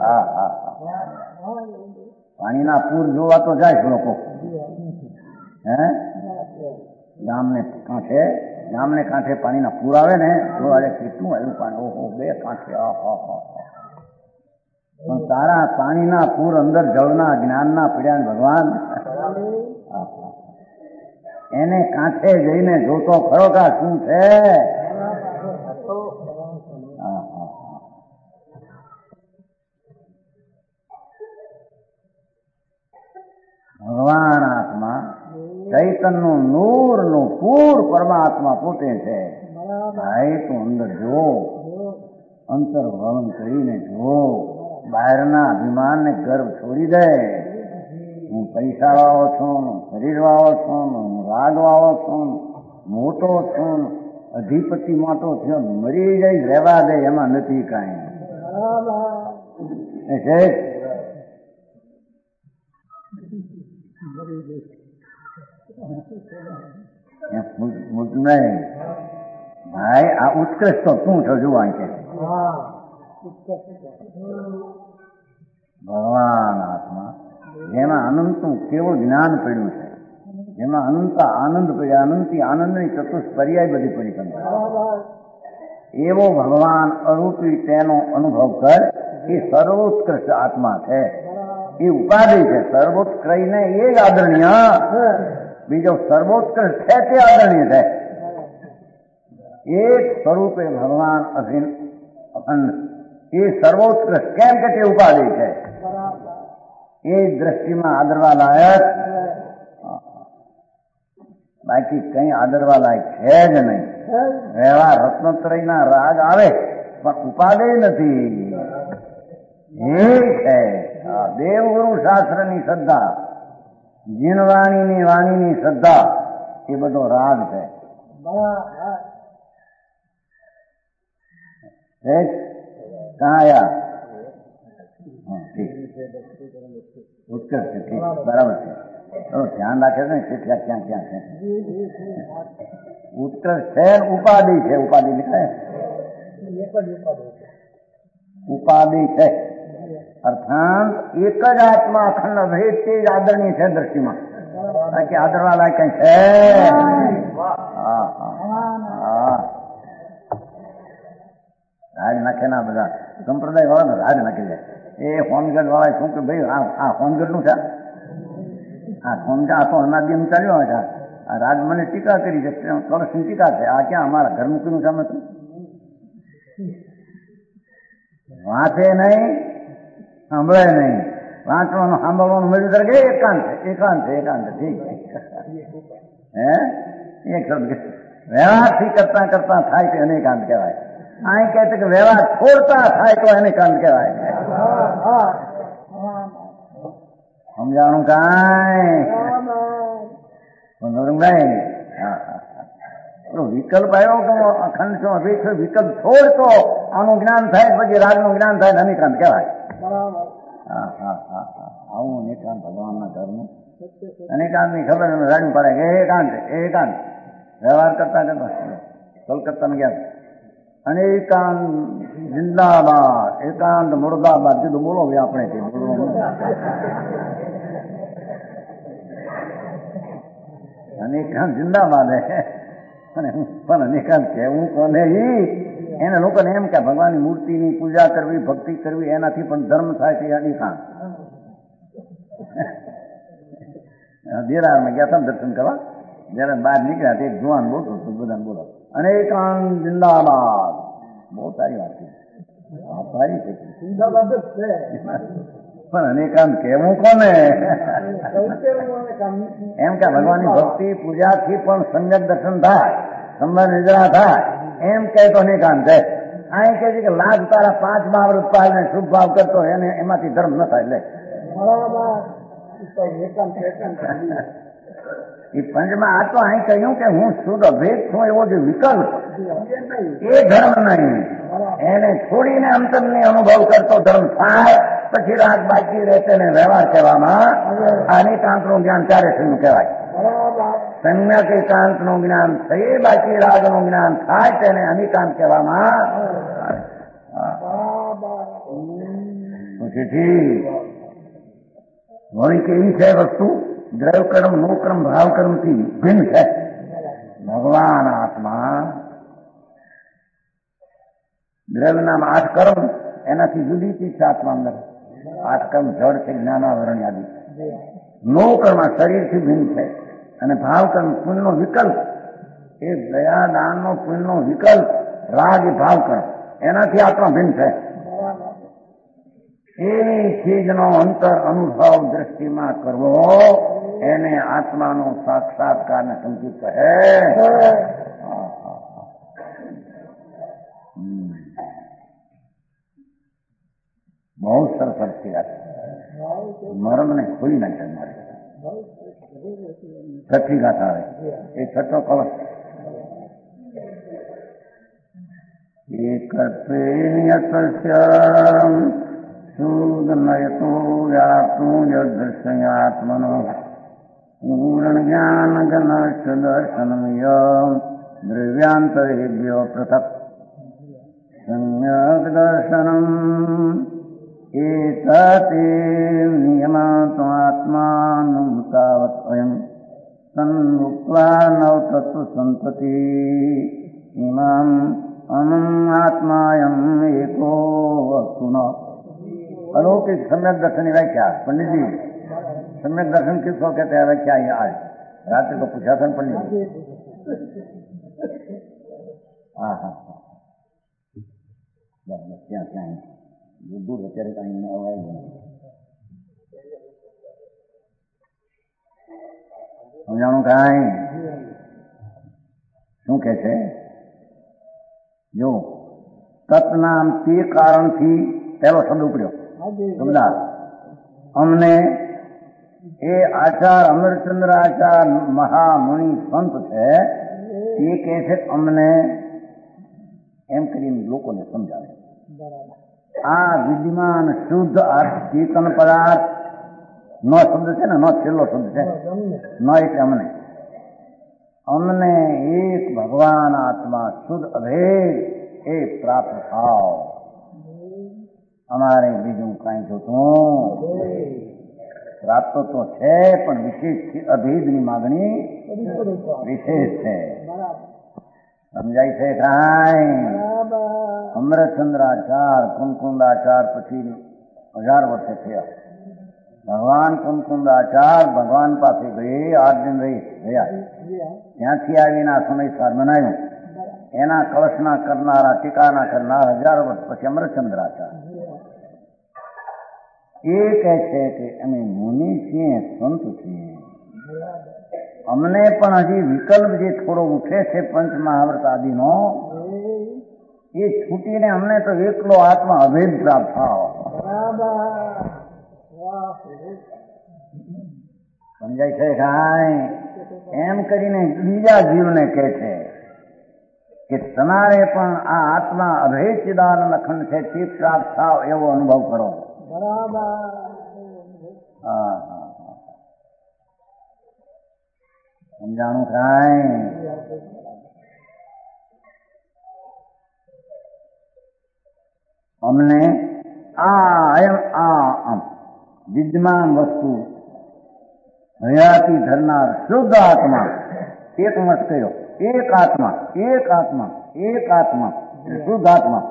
Speaker 1: પાણીના પૂર જોવા તો જાય લોકો, હે ગામને કાંઠે પાણીના પૂર આવે ને તો કેટલું આવ્યું પાણી, ઓહો 2 કાંઠે. પણ તારા પાણીના પૂર અંદર જળના જ્ઞાનના પીડ્યા ભગવાન એને કાંઠે જઈને જોતો ખરો કે શું છે. ભગવાન આત્મા ચૈતનનું નૂરનું પૂર પરમાત્મા પોતે છે. ભાઈ તું અંદર જો, અંતર વર્ણન કરીને જો, બહારના અભિમાનને ગર્વ છોડી દે. હું પૈસા વાળો છું, શરીર વાળો છું, હું રાગ વાળો છું, મોટો છું, અધિપતિ મોટો થયો, મરી જઈ રહેવા દે, એમાં નથી કાંઈ. નહીં ભાઈ, આ ઉત્કૃષ્ટ તો શું છો જોવા છે. ભગવાન આત્મા જેમાં અનંતનું કેવું જ્ઞાન પડ્યું છે, જેમાં અનંત આનંદ પડ્યા, અનંતી આનંદની ચતુર્થ પર્યાય બધી પડી ગઈ, એવો ભગવાન અરૂપી તેનો અનુભવ કર. એ સર્વોત્કૃષ્ટ આત્મા છે, એ ઉપાધિ છે. સર્વોત્કૃષ્ટ ને એ જ આદરણીય, બીજો સર્વોત્કૃષ્ટ છે તે આદરણીય છે. એક સ્વરૂપે ભગવાન અખંડ, એ સર્વોત્કૃષ્ટ કેમ કે તે ઉપાધિ છે. એ દ્રષ્ટિમાં આદરવા લાયક, બાકી કઈ આદરવા લાયક છે જ નહીં. એવા રત્નત્રયના રાગ આવે પણ ઉપાધિ નથી. એ છે દેવગુરુ શાસ્ત્રની શ્રદ્ધા, જીનવાણીની વાણીની શ્રદ્ધા, એ બધો રાગ છે. કहाँ आया? ठीक, उत्कृष्ट, ठीक, बराबर है. तो ध्यान रखे ने क्या क्या क्या है. उत्कृष्ट है, उपाधि है. उपाधि लिखा है, उपाधि है अर्थात एक ज आत्मा अखंड भेद ते आदरणीय है दृष्टि में. बाकी आदर वाला कहीं है. રાજ નાખે ના બધા સંપ્રદાય વાળા રાજ નાખી જાય. એ હોમગઢ વાળા શું કે ભાઈ આ હોમગઢ નું છે, આ હોમગઢ આ તો અનાદિમ ચાલ્યો છે. આ રાજ મને ટીકા કરી છે, કળશની ટીકા છે. આ ક્યાં અમારા ઘરમુખીનું સામે હતું? વાંચે નહીં, સાંભળે નહીં, વાંચવાનું સાંભળવાનું મળ્યું ત્યારે કે એકાંત એકાંત એકાંત ઠીક હે એક શબ્દ વ્યવહારથી કરતા કરતા થાય તો એને એકાંત કહેવાય. અહીં કહે છે કે વ્યવહાર છોડતા થાય તો એને એકાંત કહેવાય. સમજાણું કાંઈ ભાઈ? વિકલ્પ આવ્યો કે અખંડ છો અભિક છો, વિકલ્પ છોડતો આનું જ્ઞાન થાય પછી રાગનું જ્ઞાન થાય અનેકાંત કહેવાય. હા હા હા હા આવું અનેકાંત ભગવાનના ઘરનું અનેકાંત ની ખબર રાડું પડે કે એકાંત વ્યવહાર કરતા કરતા કલકત્તા ગયા અનેકાંત જિંદાબાદ એકાંત મુર્દાબાદ કીધું બોલો ભાઈ આપણે અનેકાંત જિંદાબાદ પણ અનેકાંત કહેવું કોને એને લોકોને એમ કે ભગવાનની મૂર્તિની પૂજા કરવી ભક્તિ કરવી એનાથી પણ ધર્મ થાય છે અનેકાંત. દેરામાં ગયા હતા દર્શન કરવા, જયારે બહાર નીકળ્યા તે જુવાન બોલતો બધાને બોલો અનેકાંત જિંદાબાદ. બહુ સારી વાત છે, સારી છે પણ અનેકાંત કહેવું કોને? એમ કે ભગવાનની ભક્તિ પૂજાથી પણ સમ્યક દર્શન થાય, સંબંધ નિદ્રા થાય એમ કહે તો અનેકાંત છે. અહીં કહે છે કે લાખ તારા 5 બાવૃત પાલને શુભ ભાવ કરતો એને એમાંથી ધર્મ ન થાય. લે એ પંચમાં આ તો અહીં કહ્યું કે હું શુદ્ધ અભેદ છું એવો જે વિકલ્પ એ ધર્મ નહીં. એને છોડીને અંતરને અનુભવ કરતો ધર્મ થાય પછી રાગ બાકી રહેશે ને વ્યવહાર કહેવામાં અનેકાંતનું જ્ઞાન ત્યારે થયું કહેવાય. સમ્યક એકાંતનું જ્ઞાન થઈ બાકી રાગનું જ્ઞાન થાય તેને અનેકાંત કહેવામાં. વળી કેવી છે વસ્તુ? દ્રવ્ય કર્મ નો કર્મ ભાવ કર્મ થી ભિન્ન છે. ભગવાન આત્મા દ્રવ્ય નામ 8 કર્મ એનાથી જુદી ચીજ છે. આત્મા અંદર 8 કર્મ જળ છે, જ્ઞાનાવરણ આદિ. નો કર્મ શરીરથી ભિન્ન છે અને ભાવ કર્મ પુણ્યનો વિકલ્પ એ દયા દાનનો પુણ્યનો વિકલ્પ રાગ એ ભાવ કર્મ એનાથી આત્મા ભિન્ન છે. એવી ચીજનો અંતર અનુભવ દ્રષ્ટિમાં કરવો એને આત્માનો સાક્ષાત્કારને સંકેત કહે. બહુ સરસ છે. મરમને ખોલી નાખ્યા મારે. છઠ્ઠી ગાથા આવે એ છઠ્ઠો કવચ એકત્રેયતસ્યમ સુદનયતો વ્યાપ્તો યદૃશ્યાત્મનો પૂર્ણ જ્ઞાન ગણસ્થ દર્શનમય દ્રવ્યાંતરેભ્યો પૃથક સમ્યક દર્શનમ એતતે નિયમાતો આત્માનં તાવત અયં સન્મુક્ત્વા નવતત્વ સંતતિ ઇમામ આત્માયમ એકો વસ્તુન. अलौकिक सम्यक दर्शन की व्याख्या पंडित जी, सम्यक दर्शन किसको कहते हैं? व्याख्या ये आज रात्रि को पूछा था पंडित जी. हाँ हाँ बस क्या क्या है दूर અત્યારે કઈ ન અવાય સમજાણું કાંઈ? શું કે છે? જો તત્નામ તે કારણથી પહેલો શબ્દ ઉપડ્યો સમજાર. અમને એ આચાર અમરચંદ્ર આચાર મહામુનિ સંત છે એ કહે છે અમને એમ કરીને લોકોને સમજાવે. આ વિદ્યમાન શુદ્ધ ચેતન પદાર્થ નો શબ્દ છે ને, નો છેલ્લો શબ્દ છે, નો એટલે અમને એક ભગવાન આત્મા શુદ્ધ અભેદ એ પ્રાપ્ત થાવ. અમારે બીજું કઈ જોતું પ્રાપ્ત તો છે પણ વિશેષ અભેદની માગણી વિશેષ છે. સમજાય છે કાંઈ? અમરચંદ્રાચાર કુમકુંદાચાર પછી 1000 વર્ષે થયા. ભગવાન કુમકુંદાચાર ભગવાન પાસે ગયે 8 દિન રહી ગયા. ત્યાંથી આવીને આ સમયસાર બનાવ્યું. એના કળશના કરનારા ટીકાના કરનાર 1000 વર્ષ પછી અમરચંદ્રાચાર. એ કહે છે કે અમે મુનિ છીએ, સંત છીએ, અમને પણ હજી વિકલ્પ જે થોડો ઉઠે છે પંચ મહાવ્રત આદિનો, એ છૂટીને અમને તો એકલો આત્મા અભેદ પ્રાપ્ત થાવ. સમજાય છે કાંઈ? એમ કરીને બીજા જીવને કહે છે કે તમારે પણ આ આત્મા અભેદ ચિદાનંદ અખંડ છે તે પ્રાપ્ત થાવ એવો અનુભવ કરો. હા હા, સમજાણું કાંઈ? અમને આ વિદ્યમાન વસ્તુ હયાતી ધરનાર શુદ્ધ આત્મા, એક મત કયો, એક આત્મા, એક આત્મા, એક આત્મા, શુદ્ધ આત્મા,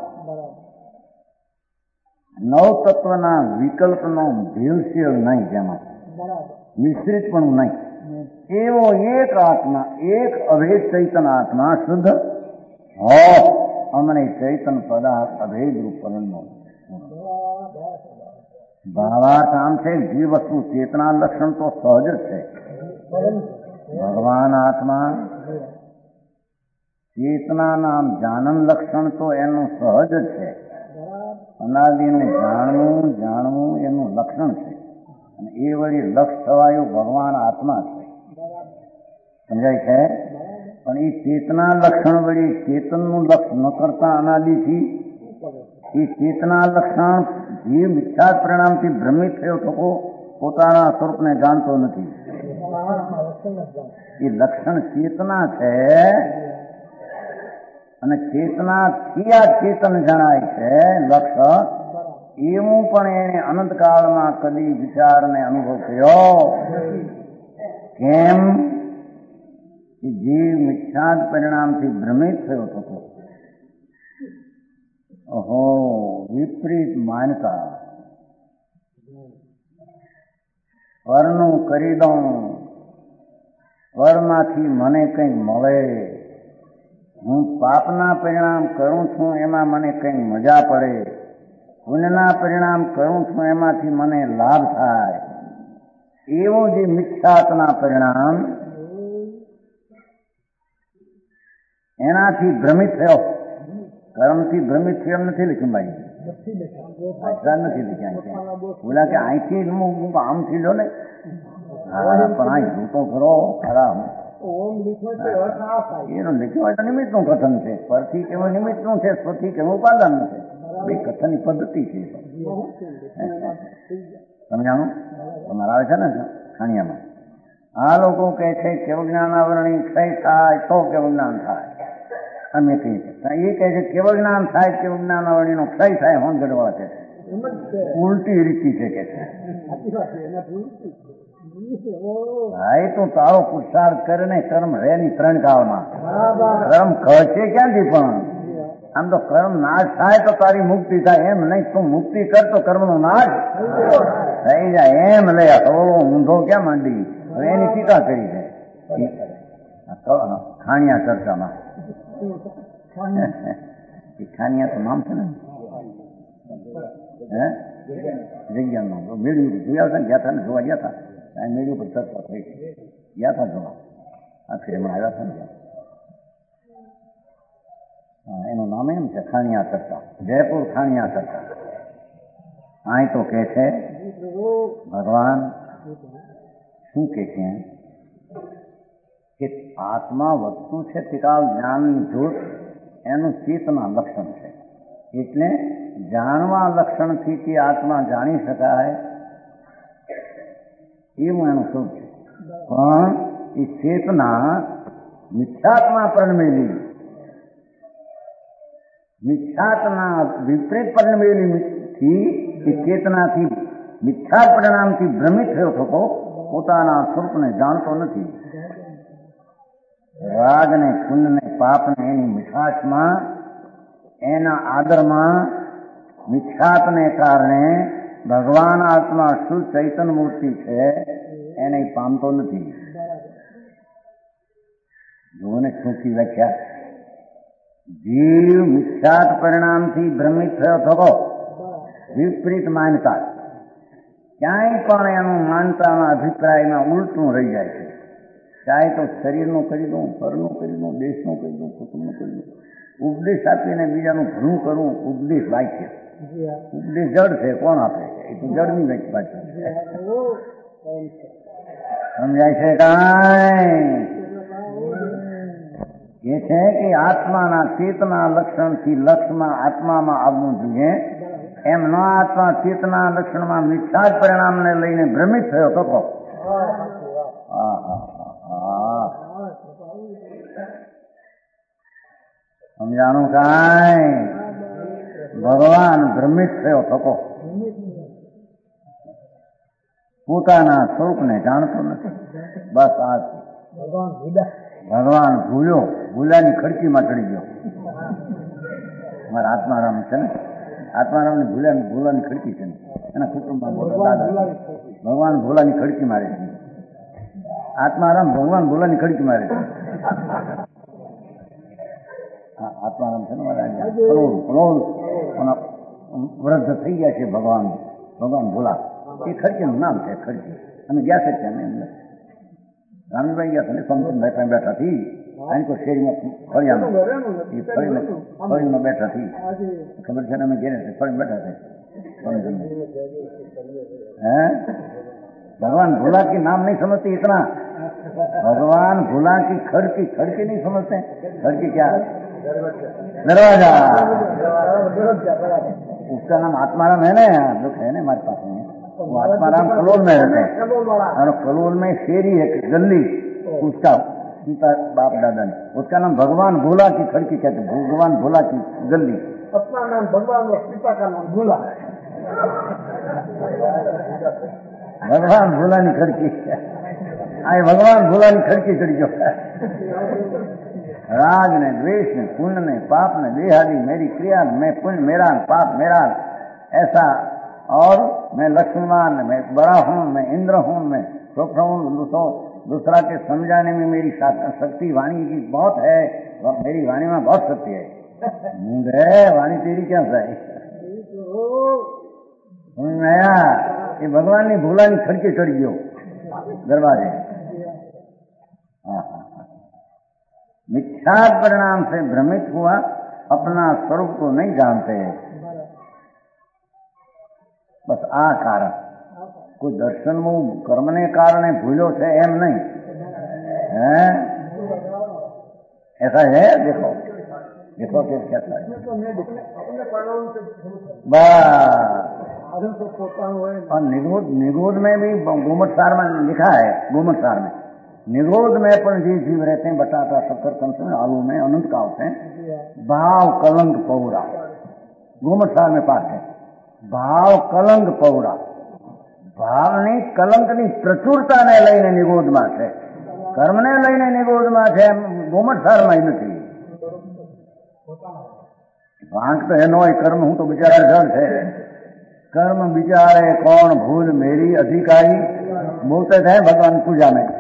Speaker 1: નવ તત્વના વિકલ્પનો ભેળસેળ નહીં, જેમાં મિશ્રિત પણ નહીં, એવો એક આત્મા, એક અભેદ ચૈતન આત્મા શુદ્ધ હો અમને ચૈતન પદાર્થ અભેદ રૂપ પરણનો. ભાવાર્થ આમ છે, જે વસ્તુ ચેતના લક્ષણ તો સહજ જ છે. ભગવાન આત્મા ચેતના નામ જાનન લક્ષણ તો એનું સહજ જ છે. અનાદિનું જાણવું એનું લક્ષણ છે, અને એ વળી લક્ષ થવાયું ભગવાન આત્મા છે. સમજાય છે? પણ એ ચેતના લક્ષણ વળી ચેતનનું લક્ષ ન કરતા અનાદિથી એ ચેતના લક્ષણ જીવ મિથ્યા પરિણામથી ભ્રમિત થયો થકો પોતાના સ્વરૂપને જાણતો નથી. એ લક્ષણ ચેતના છે, અને ચેતનાથી આ ચેતન જણાય છે લક્ષ. એવું પણ એને અનંતકાળમાં કદી વિચારને અનુભવ કર્યો. કેમ? જીવ મિથ્યા પરિણામથી ભ્રમિત થયો થતો. ઓહો, વિપરીત માનતા. પરનું કરી દઉં, પરમાંથી મને કંઈક મળે, હું પાપના પરિણામ કરું છું એમાં મને કંઈક મજા પડે, પુણ્યના પરિણામ કરું છું એમાંથી મને લાભ થાય, એવું જે મિથ્યાત્વના પરિણામ એનાથી ભ્રમિત થયો. કર્મથી ભ્રમિત થયો એમ નથી લખ્યું ભાઈ, નથી લખ્યા. બોલા કે અહીંથી હું આમથી લો ને, પણ અહીં જોતો ખરો ખરા એનું લખ્યું હોય તો નિમિત્તનું કથન છે. પરથી કેવું નિમિત્તનું છે, સ્વથી કેવું ઉપાદાન છે. ભાઈ કથનની પદ્ધતિ છે. સમજાણું? તમારે આવે છે ને ખાણિયામાં. આ લોકો કહે છે કેવું જ્ઞાન આવરણી ક્ષય થાય તો કેવું જ્ઞાન થાય. અમે કહીએ છીએ એ કહે છે કેવળ જ્ઞાન થાય, કેવું જ્ઞાન આવરણીનો ક્ષય થાય. હોંગડવા છે, ઉલટી રીતિ છે કે છે. ભાઈ તું તારો પુરુષાર્થ કરે ને, કર્મ રહે ની ત્રણ કાળમાં. કર્મ ખર્ચે ક્યાંથી? પણ આમ તો કર્મ નાશ થાય તો તારી મુક્તિ થાય, એમ નહીં તું મુક્તિ કર તો કર્મનો નાશ થઈ જાય. એમ લે ઊંધો ક્યાં માંડી? હવે એની ટીકા કરી છે ખાણિયા ચર્ચામાં. ખાણિયા તો નામ છે ને, જગ્યાનું મેળવ્યું જોયા હતા ને, ગયા હતા ને, જોવા ગયા હતા. મેળવ્યું પર ચર્ચા થઈ ગયા હતા જોવા. આખરે એમાં આવ્યા હતા ને, એનું નામ એમ છે ખાણિયા ચર્ચા, જયપુર ખાણિયા ચર્ચા. અહીં તો કે છે ભગવાન શું કે છે કે આત્મા વસ્તુ છે ત્રિકાળ જ્ઞાનની જ્યોત, એનું ચેતના લક્ષણ છે. એટલે જાણવા લક્ષણથી તે આત્મા જાણી શકાય એવું એનું સ્વરૂપ છે. પણ એ ચેતના મિથ્યાત્મા પરણમેલી, મિથ્યાત્મા વિપરીત પરણમેલીથી એ ચેતનાથી મિથ્યા પરિણામથી ભ્રમિત થયો થતો પોતાના સ્વરૂપને જાણતો નથી. રાગ ને પુણ્ય ને પાપ ને એની મીઠાશમાં, એના આદરમાં, મિથ્યાત્વને કારણે ભગવાન આત્મા શુદ્ધ ચૈતન્ય મૂર્તિ છે એને પામતો નથી. જોને સુખી વ્યાખ્યા. જીવ મિથ્યાત પરિણામથી ભ્રમિત થયો થતો, વિપરીત માનતા, ક્યાંય પણ એનું માનતામાં અભિપ્રાયમાં ઉલટું રહી જાય છે. ચાહે તો શરીરનું કરી દઉં, ઘરનું કરી દઉં, દેશનું કરી દઉં, કુટુંબનું કરી દઉં. ઉપદેશ આપીને બીજાનું ભલું કરવું ઉપદેશ વાક્ય. ઉપદેશ જડ છે, કોણ આપે છે? એ તો જડની વાત છે. સમજાય છે કાંઈ? એ છે કે આત્માના ચેતના લક્ષણથી લક્ષમાં આત્મામાં આવવું જોઈએ. એમ ન આત્મા ચેતના લક્ષણમાં મિથ્યા જ પરિણામને લઈને ભ્રમિત થયો તો કહો. સમજાણું કાંઈ? ભગવાન ભ્રમિત થયો થકો, પોતાના સ્વરૂપને જાણતો નથી. બસ આ ભગવાન ભૂલ્યો, ભૂલાની ખડકીમાં ચડી ગયો. મારા આત્મારામ છે ને, આત્મારામને ભૂલાની ખડકી છે ને, એના કુટુંબમાં ભગવાન ભૂલાની ખડકી મારે છે. આત્મારામ ભગવાન ભૂલાની ખડકી મારે છે. આત્મારામ છે ને મારા વૃદ્ધ થઈ ગયા છે. ભગવાન ભોલા એ ખડકીનું નામ છે. ખડકી અમે ગયા છે ત્યાં અંદર રામભાઈ ગયા છે સમસન બેઠા થી આની શેરીમાં ફળિયામાં એ ફળીમાં બેઠા થી ખબર છે ને અમે ઘેરે છે ફળી બેઠા છે. હે भगवान भोला की नाम नहीं समझते इतना. भगवान भोला की खड़की, खड़की नहीं समझते. खड़की क्या? दरवाजा. उसका नाम आत्माराम है ना. लोग है ना हमारे पास में. वो आत्माराम कलोल में रहते हैं और कलोल में शेरी है गली उसका सीता बाप दादा ने. उसका नाम भगवान भोला की खड़की कहते. भगवान भोला की गली.
Speaker 3: अपना नाम भगवान और सीता का नाम भोला.
Speaker 1: भगवान भोलानी खड़की. आए भगवान भोलानी खड़की चढ़ी गयो. राग ने, द्वेष ने, पुण्य ने, पाप ने, देहादि मेरी क्रिया, मैं पुण्य मेरा, पाप मेरा, ऐसा. और मैं लक्ष्मण, मैं बड़ा हूँ, मैं इंद्र हूँ, मैं स्वप्न हूँ. दूसरा के समझाने में मेरी शक्ति वाणी की बहुत है. मेरी वाणी में बहुत शक्ति है. वाणी तेरी क्या है? नया ये भगवान ने भोलानी खड़के चढ़ गयो दरवाजे. मिथ्या परिणाम से भ्रमित हुआ, अपना स्वरूप को नहीं जानते. बस आ कारण. कोई दर्शन में कर्म ने कारण भूलो है एम नहीं है. ऐसा है. देखो देखो क्या है. और निगोद में भी गोमट सार में लिखा है. गोमट सार में निगोद में पर जीव रहते हैं. बटाटा, शक्कर, कंस में, आलू में, अनंत का होते हैं. भाव कलंक पौरा. गोमट सार में पाठ है. भाव कलंक पौरा. ભાવની કલંકની પ્રચુરતાને લઈને નિગોદમાં છે. કર્મને લઈને નિગોદમાં છે. ગોમટ સારમાં નથી. વાંક તો એનો હોય કર્મ. હું તો બિચારા જળ છે. कर्म विचारे कौन भूल मेरी अधिकारी. बोलते थे भगवान पूजा में.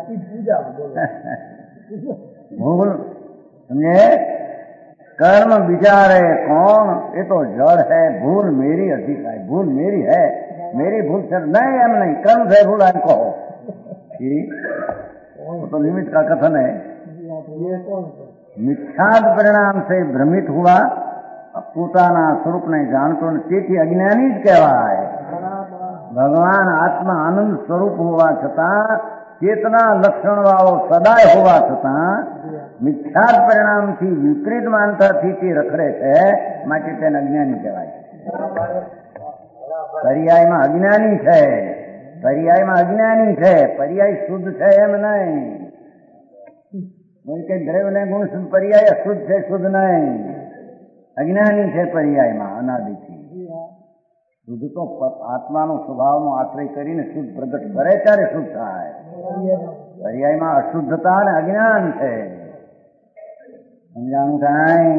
Speaker 1: भूल समझे. कर्म विचारे कौन, ये तो जड़ है. भूल मेरी अधिकारी. भूल मेरी है. मेरी भूल से नहीं. हम नहीं कर्म से भूल है कहो. तो निमित्त का कथन है. मिथ्याद परिणाम से भ्रमित हुआ, પોતાના સ્વરૂપને જાણતો તેથી અજ્ઞાની જ કહેવાય. ભગવાન આત્મા આનંદ સ્વરૂપ હોવા છતાં, ચેતના લક્ષણ વાળો સદાય હોવા છતાં મિથ્યાત પરિણામથી વિપરીત માનતાથી તે રખડે છે. માટે તેને અજ્ઞાની કહેવાય. પર્યાયમાં અજ્ઞાની છે. પર્યાયમાં અજ્ઞાની છે. પર્યાય શુદ્ધ છે એમ નહીં. કોઈ કઈ દ્રવ્યને ગુણ શુદ્ધ પર્યાય અશુદ્ધ છે, શુદ્ધ નહીં. અજ્ઞાની છે પર્યાયમાં અનાદિથી. શુદ્ધ તો આત્માનો સ્વભાવનો આશ્રય કરીને શુદ્ધ પ્રગટ કરે ત્યારે શુદ્ધ થાય. પર્યાયમાં અશુદ્ધતા અને અજ્ઞાન છે. સમજાણું કાંઈ?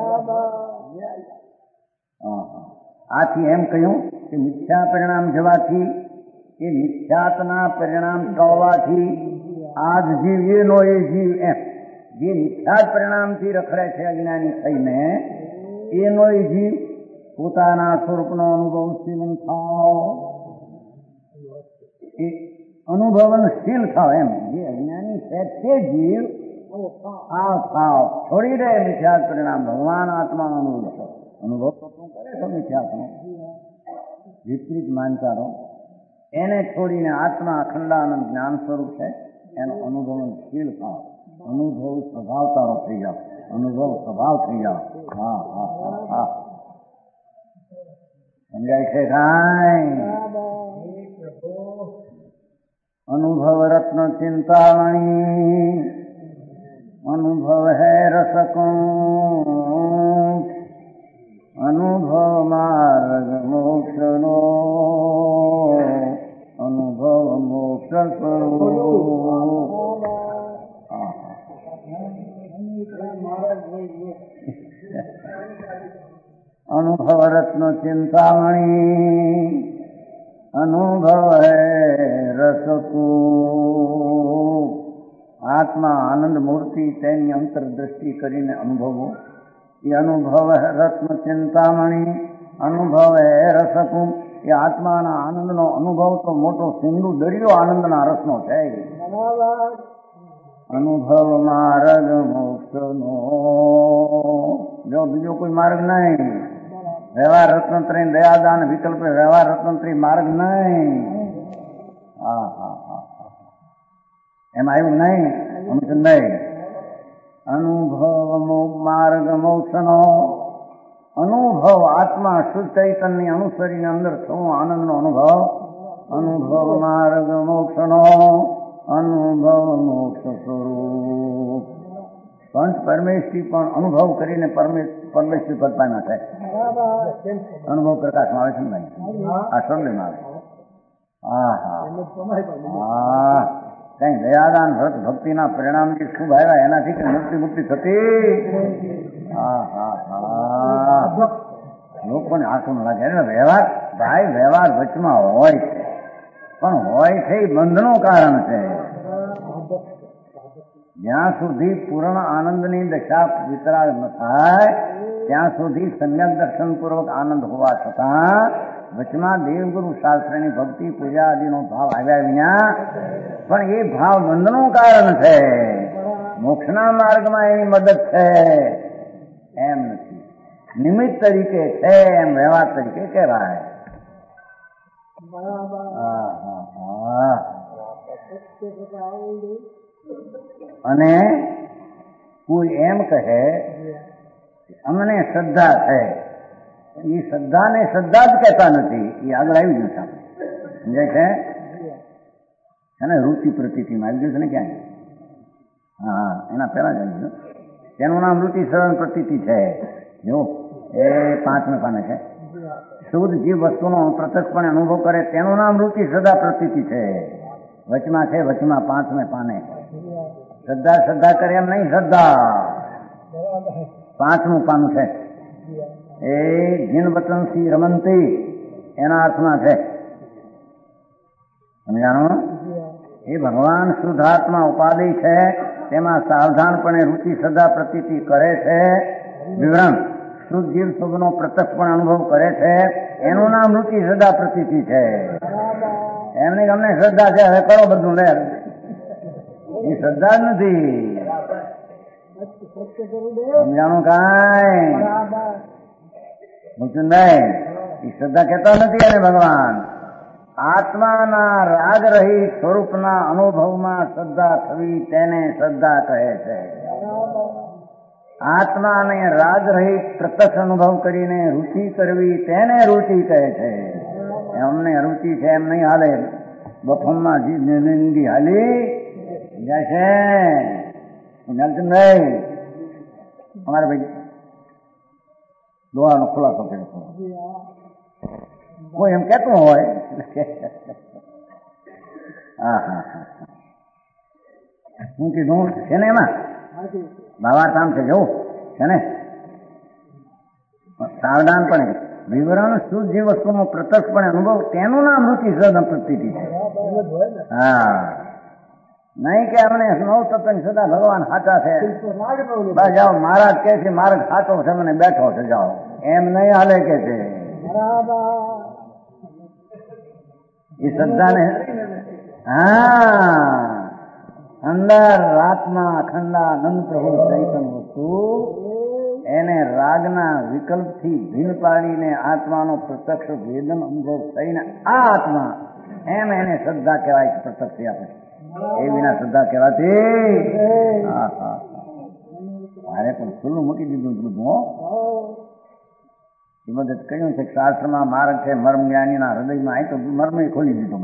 Speaker 1: આથી એમ કહ્યું કે મિથ્યા પરિણામ જવાથી, એ મિથ્યાતના પરિણામ કહેવાથી આજ જીવ એનો એ જીવ એમ જે મિથ્યાત પરિણામથી રખડે છે અજ્ઞાની થઈને, એનો જીવ પોતાના સ્વરૂપનો અનુભવ શીલન થાવ. એ અનુભવનશીલ થાવ એમ. જે અજ્ઞાની છે તે જીવ આવ થાવ છોડી દે મિથ્યાત્વ પરિણામ. ભગવાન આત્માનો અનુભવ કરો. અનુભવ તો તું કરે છો મિથ્યાત્વનો, વિપરીત માનતાનો, એને છોડીને આત્મા અખંડાનંદ જ્ઞાન સ્વરૂપ છે એનો અનુભવનશીલ થાવ. અનુભવ સ્વભાવ તારો થઈ જાવ. અનુભવ સ્વભાવ થઈ જાવ. હા હા હા હા, સમજાય છે કાંઈ? અનુભવ રત્ન ચિંતામણી, અનુભવ હે રસકુંઠ, અનુભવ માર્ગ મોક્ષનો, અનુભવ મોક્ષ સ્વરૂપ. અનુભવ રત્ન ચિંતામણી, અનુભવ હે રસકુંઠ. આત્મા આનંદ મૂર્તિ તેની અંતરદ્રષ્ટિ કરીને અનુભવો. એ અનુભવ રત્ન ચિંતામણી, અનુભવ હે રસકુંભ. એ આત્માના આનંદનો અનુભવ તો મોટો સિંધુ દરિયો આનંદના રસનો છે. અનુભવ માર્ગ મોક્ષનો, જો બીજો કોઈ માર્ગ નહીં. વ્યવહાર રત્નત્રય દયાદાન વિકલ્પ વ્યવહાર રત્નત્રય માર્ગ નહીં. હા હા હા, એમ આવ્યું નહીં અમુક નહીં. અનુભવ માર્ગ મોક્ષનો, અનુભવ આત્મા શુદ્ધ ચૈતન્ય અનુસરીને અંદર થવું આનંદનો અનુભવ. અનુભવ માર્ગ મોક્ષનો, અનુભવ મોક્ષ સ્વરૂપ. પંચ પરમેશ્વરી પણ અનુભવ કરીને પરમેશ્વરી પદ પામ્યા છે. અનુભવ પ્રકાશમાં આવે છે ને ભાઈ, આ શબ્દમાં આવે. હા હા હા, કઈ દયાદાન વ્રત ભક્તિના પરિણામથી શુભ આવ્યા એનાથી કે મુક્તિ થતી. હા હા હા, લોકોને આંખું લાગે. વ્યવહાર ભાઈ વ્યવહાર વચમાં હોય છે, પણ હોય છે એ બંધનું કારણ છે. જ્યાં સુધી પૂર્ણ આનંદની દશા વિતરાગ ન થાય ત્યાં સુધી સમ્યક દર્શનપૂર્વક આનંદ હોવા છતાં વચમાં દેવગુરુ શાસ્ત્રની ભક્તિ પૂજા આદિનો ભાવ આવ્યા વિના પણ એ ભાવ બંધનું કારણ છે. મોક્ષના માર્ગમાં એની મદદ છે એમ નથી. નિમિત્ત તરીકે છે એમ વ્યવહાર તરીકે કહેવાય. હા હા હા, અને કોઈ એમ કહે અમને શ્રદ્ધા છે, એ શ્રદ્ધાને શ્રદ્ધા જ કહેતા નથી. એ આગળ આવી ગયું છે આપણે સમજાય છે ને. રુચિ પ્રતીતિમાં આવી ગયું છે ને ક્યાંય. હા, એના પહેલા જ આવી ગયું. તેનું નામ રુચિ શ્રવણ પ્રતીતિ છે. જો એ 5મે પાને છે. શુદ્ધ જીવ વસ્તુનો પ્રત્યક્ષપણે અનુભવ કરે તેનું નામ રુચિ શ્રદ્ધા પ્રતીતિ છે. વચમાં છે, વચમાં 5મે પાને. શ્રદ્ધા કરે એમ નહીં. શ્રદ્ધા 5મું પાનું છે. એ જીન વતનથી રમંતી એના અર્થમાં છે. સમજાણો? એ ભગવાન શુદ્ધાત્મા ઉપાધિ છે, તેમાં સાવધાનપણે રુચિ શ્રદ્ધા પ્રતીતિ કરે છે. વિવરણ: શુદ્ધ જીવ શુભનો પ્રત્યક્ષપણે અનુભવ કરે છે એનું નામ રુચિ શ્રદ્ધા પ્રતીતિ છે. એમને અમને શ્રદ્ધા છે, હવે કરો બધું લે, એ શ્રદ્ધા જ નથી. સમજાણું કાંઈ? મૂકતું નહીં. એ શ્રદ્ધા કહેતા નથી. અને ભગવાન આત્માના રાગ રહિત સ્વરૂપના અનુભવમાં શ્રદ્ધા થવી તેને શ્રદ્ધા કહે છે. આત્માને રાગ રહિત પ્રત્યક્ષ અનુભવ કરીને રુચિ કરવી તેને રુચિ કહે છે. અમને રુચિ છે એમ નહીં હાલે. બફમમાં નિંદી હાલી જાય છે. નહીં અમારે ભાઈ દોવાનો ખુલાસો કર્યો. કોઈ એમ કેતું હોય હા હા હા, હું કીધું છે ને એમાં ભાવાર્થ આમ છે જવું છે ને. સાવધાનપણે વિવરણ શુદ્ધ જે વસ્તુનો પ્રત્યક્ષપણે અનુભવ તેનું નામ રુચિ શ્રદ્ધા પ્રતીતિ છે. હા, નહીં કે અમને નવ સત્સંગ સદા ભગવાન સાચા છે, બસ જાઓ મહારાજ કે છે માર્ગ સાચો છે મને બેઠો છે જાઓ, એમ નહીં હાલે કે છે. એ શ્રદ્ધાને હા, અંદર આત્મા અખંડાનંદ પ્રભુ ચૈતન્ય વસ્તુ એને રાગના વિકલ્પથી ભીન પાડીને આત્માનો પ્રત્યક્ષ વેદન અનુભવ થઈને આ આત્મા એમ એને શ્રદ્ધા કહેવાય છે. પ્રત્યક્ષ આપે એ વિના શ્રદ્ધા કહેવાતી. અરે પણ ખુલ્લું મૂકી દીધું બધું. એ બધું કહ્યું છે શાસ્ત્રમાં માર્ગ છે મર્મ જ્ઞાનીના હૃદયમાં અહીં તો મર્મ ખોલી દીધું.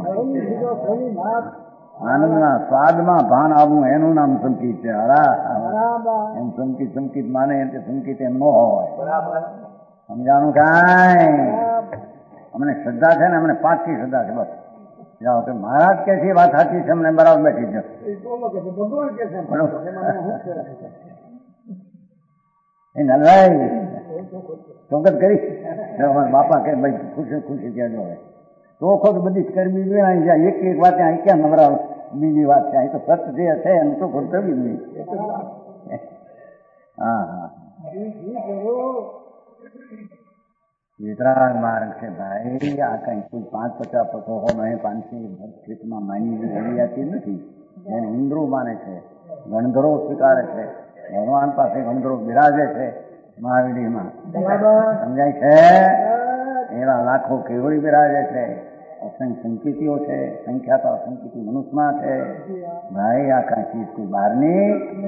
Speaker 1: આનંદના સ્વાદમાં ભાન આવવું એનું નામ સંકિત છે. એમ સંકિત માને એમ સંકિત એમ ન હોય. સમજાણું કાંઈ? અમને શ્રદ્ધા છે ને, અમને પાકી શ્રદ્ધા છે. બસ જાઓ કે મહારાજ કે છે વાત સાચી છે, અમને બરાબર બેઠી છે. એ નલભાઈ ચોકત કરી બાપા કે ભાઈ ખુશી ખુશી કહેજો. હવે તો ખોટ બધી કરવી જોઈએ. એક એક વાત અહીં ક્યાં નવરા બીજી વાત છે. અહીં તો સત્ય જે છે એનું તો ખોટ કરવી જોઈએ. હા હા, વિતરાગ માર્ગ છે ભાઈ. આ કઈ કોઈ 5-50 હો નહીં, 500 ખેતમાં માની હરિયાતી નથી. એને ઇન્દ્રો માને છે, ગણધરો સ્વીકારે છે, ભગવાન પાસે ગણધરો બિરાજે છે મહાવીડીમાં. સમજાય છે? એવા લાખો કેવડી બિરાજે છે. અસંખ્ય સંકિતિઓ છે, સંખ્યા તો અસંખ્ય મનુષ્યમાં છે ભાઈ. આ કઈ ચીજ કોઈ બહારની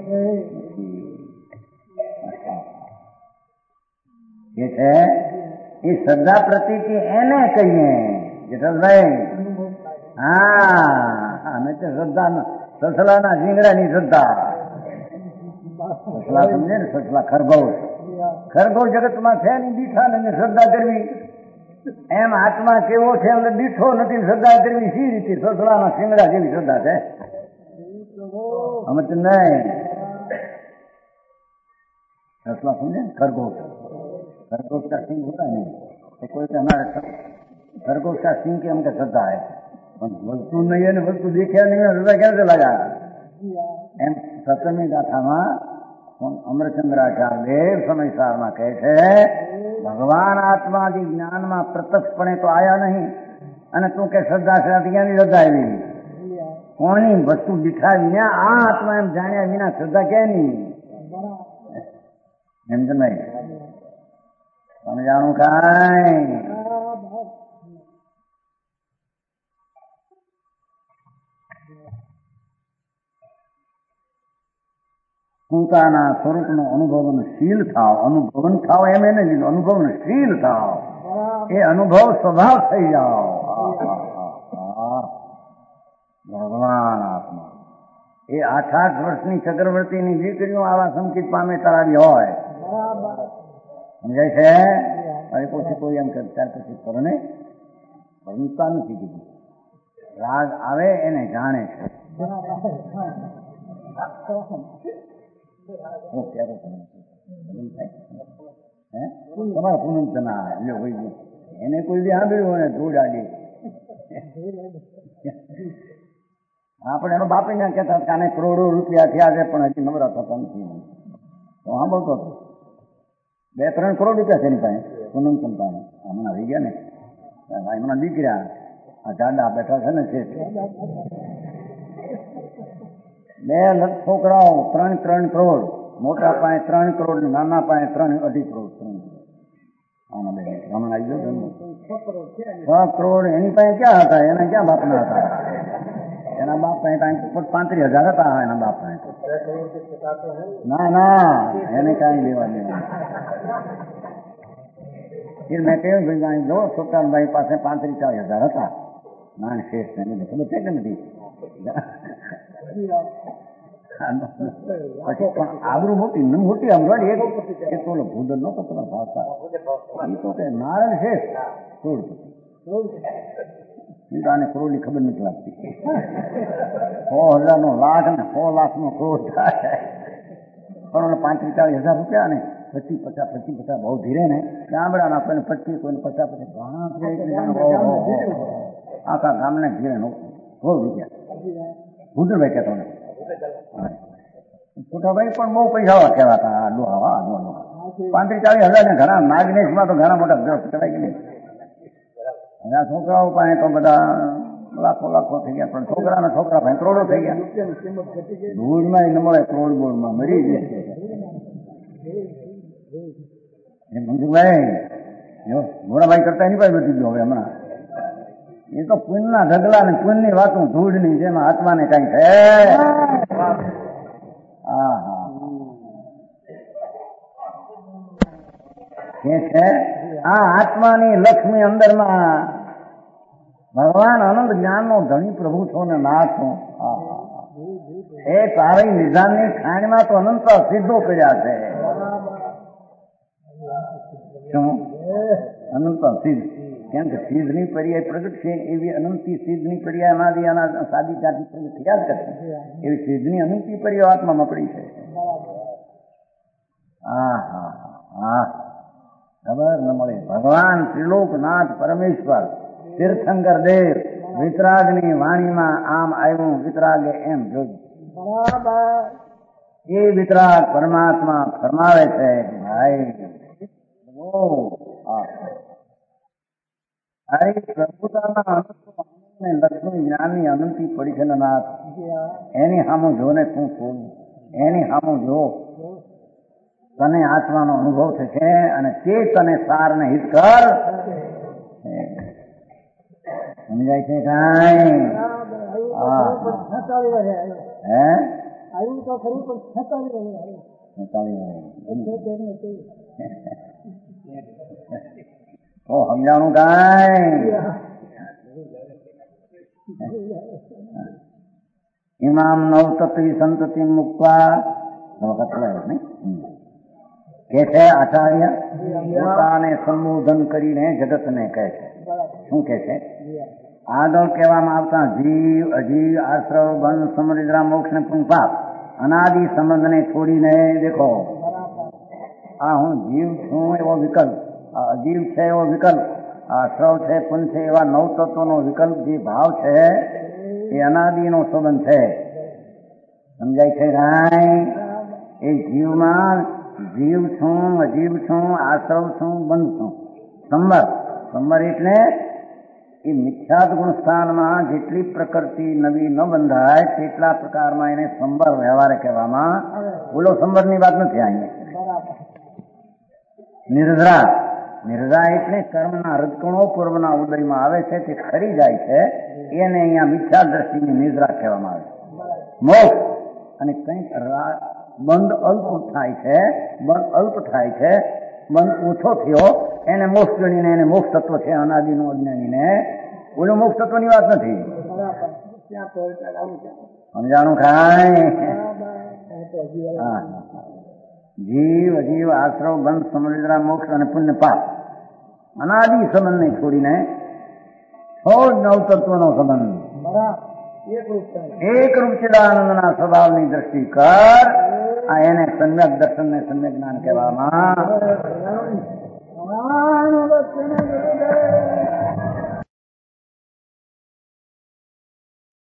Speaker 1: એ છે. એ શ્રદ્ધા પ્રતિ એને કહીએ જેઠલભાઈ. હા, અમે તો શ્રદ્ધા સસલાના શિંગડાની શ્રદ્ધા. સસલા સમજે ને, સસલા ખરગોશ જગતમાં છે ને, દીઠા ને શ્રદ્ધા કરવી. એમ આત્મા કેવો છે એટલે દીઠો નથી શ્રદ્ધા કરવી. સી રીતે સસલાના શિંગડા જેવી શ્રદ્ધા છે અમે તો નહીં. સસલા સમજે ને, खरगोश का सिंह होता नहीं तो कोई तो हमारे खरगोश का सिंह की हमको श्रद्धा है. वस्तु नहीं है ने वस्तु देखा नहीं है, हृदय कैसे लगा? एम सप्तमी गाथाમાં અમરચંદ્રાચાર્ય દેવ સમયસારમાં કહે છે ભગવાન આત્માથી જ્ઞાનમાં પ્રત્યક્ષપણે તો આયા નહીં, અને તું કે શ્રદ્ધા છે ત્યાંની શ્રદ્ધા આવી. કોની વસ્તુ દીઠા વિના આ આત્મા એમ જાણ્યા વિના શ્રદ્ધા કેની? એમ તો નહીં. સમજાણું કાંઈ? પોતાના સ્વરૂપનો અનુભવનશીલ થાવ. અનુભવન થાવ એમ એને લીધું, અનુભવનશીલ થાવ. એ અનુભવ સ્વભાવ થઈ જાઓ. ભગવાન આત્મા એ 8 વર્ષની ચક્રવર્તીની દીકરીઓ આવા સંકિત પામે તરાવી હોય. સમજાય છે? હવે પછી કોઈ એમ કે ત્યાર પછી કરો ને ભણતા નથી કીધું. રાગ આવે એને જાણે છે. તમારા પૂનમ ના એને કોઈ બી સાંભળ્યું હોય ને જોડાડી. આપણે એનો બાપે ના કહેતા કાને કરોડો રૂપિયા થયા છે પણ હજી નવરા થતા નથી. તો સાંભળતો હતો 2-3 કરોડ રૂપિયા છે એની પાસે પૂનમ પાસે. હમણાં આવી ગયા ને હમણાં દીકરા આ જાડા બેઠા છે ને છે 2 લાખ છોકરાઓ 3 કરોડ. મોટા પાસે 3 કરોડ ને નાના પાસે 3.5 કરોડ. હમણાં આવી ગયો 6 કરોડ એની પાસે ક્યાં હતા? એના ક્યાં બાપના હતા? એના બાપ પાસે 35,000 હતા. એના બાપ પાસે ના એને કાંઈ લેવા દેવા. મેં કહ્યું ભાઈ જો છોકરાભાઈ પાસે 35,000 હતા. નાન શેઠ ને ખબર છે કે નથી? પછી પણ આબરૂ મોટી અમરાડી એક તો ભૂદર નો તમારા ભાવતા એ તો કે નારાયણ શેઠ કરોડપતિ. આને કરોડની ખબર નથી લાગતી. 100,000 નો લાખ ને 100 લાખ નો કરોડ થાય. પણ 35,000 રૂપિયા ને 25-50 બહુ ધીરે ને ગામડાના આપણને 25 કોઈને 50 આખા ગામને ધીરે રૂપિયા ભૂદરભાઈ કહેતો ને છોટાભાઈ પણ બહુ પૈસા કહેવાતા. 35,000 ને ઘણા નાગનેશમાં તો ઘણા મોટા ગ્રસ્ત કહેવાય કે નહીં. છોકરાઓ પાસે તો બધા લાખો લાખો થઈ ગયા, પણ છોકરાના છોકરા ભાઈ કરોડો થઈ ગયા.
Speaker 3: રૂપિયાની કિંમત ઘટી ગઈ.
Speaker 1: ધૂળમાં ન મળે, કરોડ બોર્ડમાં મરી જશે. મંજુભાઈ જો મોડાભાઈ કરતા એની પાસે બધી ગયો હવે હમણાં. એ તો પુણ્યના ઢગલા ને પુણ્યની વાતો ધૂળની, જેમાં આત્માને કઈ છે. હા હા કે છે આ આત્માની લક્ષ્મી અંદરમાં ભગવાન અનંત જ્ઞાનનો ધણી પ્રભુ છો ને નાથ છો. એ તારી નિધાનની ખાણમાં તો અનંત સિદ્ધો કર્યા છે. શું અનંત સિદ્ધ? કેમ કે સિદ્ધની પર્યાય પ્રગટ છે એવી અનંતી સિદ્ધની પર્યાય અનાદિ સાદી જાતિ પ્રગટ થયા જ કરશે. એવી સિદ્ધની અનંતી પર્યાય આત્મામાં પડી છે. હા હા હા ખબર ન મળે. ભગવાન ત્રિલોકનાથ પરમેશ્વર તીર્થંકર દેવ વિતરાગની વાણીમાં આમ આવ્યું, વિતરાગે એમ જોયું. એ વિતરાગ પરમાત્મા ફરમાવે છે ભાઈ પ્રભુતાના લક્ષ્મી જ્ઞાનની અનંતી પડી છે નાથ. એની સામું જો ને શું છોડું, એની સામું જો તને આત્માનો અનુભવ થશે અને તે તને સાર ને હિત કર. સમજાય છે કાંઈ? હે
Speaker 3: આવ્યું તો ખરું પણ
Speaker 1: 46 ઓ સમજાણું કાંઈ? ઇમામ નવતત્વી સંતતિ મુક્વા કે છે આચાર્ય પોતાને સંબોધન કરીને જગતને કહે છે. શું કે છે? આગળ કહેવામાં આવતા જીવ અજીવ આશ્રવ બંધ સમરિદ્રા મોક્ષ ને પુણ્ય પાપ અનાદિ સંબંધને છોડીને દેખો આ હું જીવ છું એવો વિકલ્પ, આ અજીવ છે એવો વિકલ્પ, આશ્રવ છે પુણ્ય છે એવા નવ તત્વનો વિકલ્પ જે ભાવ છે એ અનાદિનો સંબંધ છે. સમજાય છે કાંઈ? એ જીવમાં જીવ છું, અજીવ છું, આશ્રવ છું, બંધ છું. સંબર એટલે એ મિથ્યાત ગુણ સ્થાનમાં જેટલી પ્રકૃતિ નવી ન બંધાય તેટલા પ્રકારમાં એને સંબર વ્યવહારે કહેવામાં. બોલો સંબરની વાત નથી અહીંયા. નિર્ધરા એટલે કર્મના રજકણો પૂર્વના ઉદયમાં આવે છે તે ખરી જાય છે, એને અહીંયા મિથ્યા દ્રષ્ટિની નિદ્રા કહેવામાં આવે છે. મોક્ષ અને કંઈક બંધ અલ્પ થાય છે, બંધ ઓછો થયો એને મોક્ષ ગણીને એને મોક્ષ તત્વ છે અનાદિનો અજ્ઞાનીને. ઓલું મોક્ષ તત્વની વાત નથી. સમજાણું ખાય? જીવ અજીવ આશ્રવ બંધ સમુદ્રા મોક્ષ અને પુણ્ય પાપ અનાદિ સંબંધને છોડીને છોડ નવ તત્વનો સંબંધ એક રૂપ ચિદાનંદના સ્વભાવની દ્રષ્ટિ કર. આ એને સમ્યક દર્શન ને સમ્યક જ્ઞાન કહેવામાં.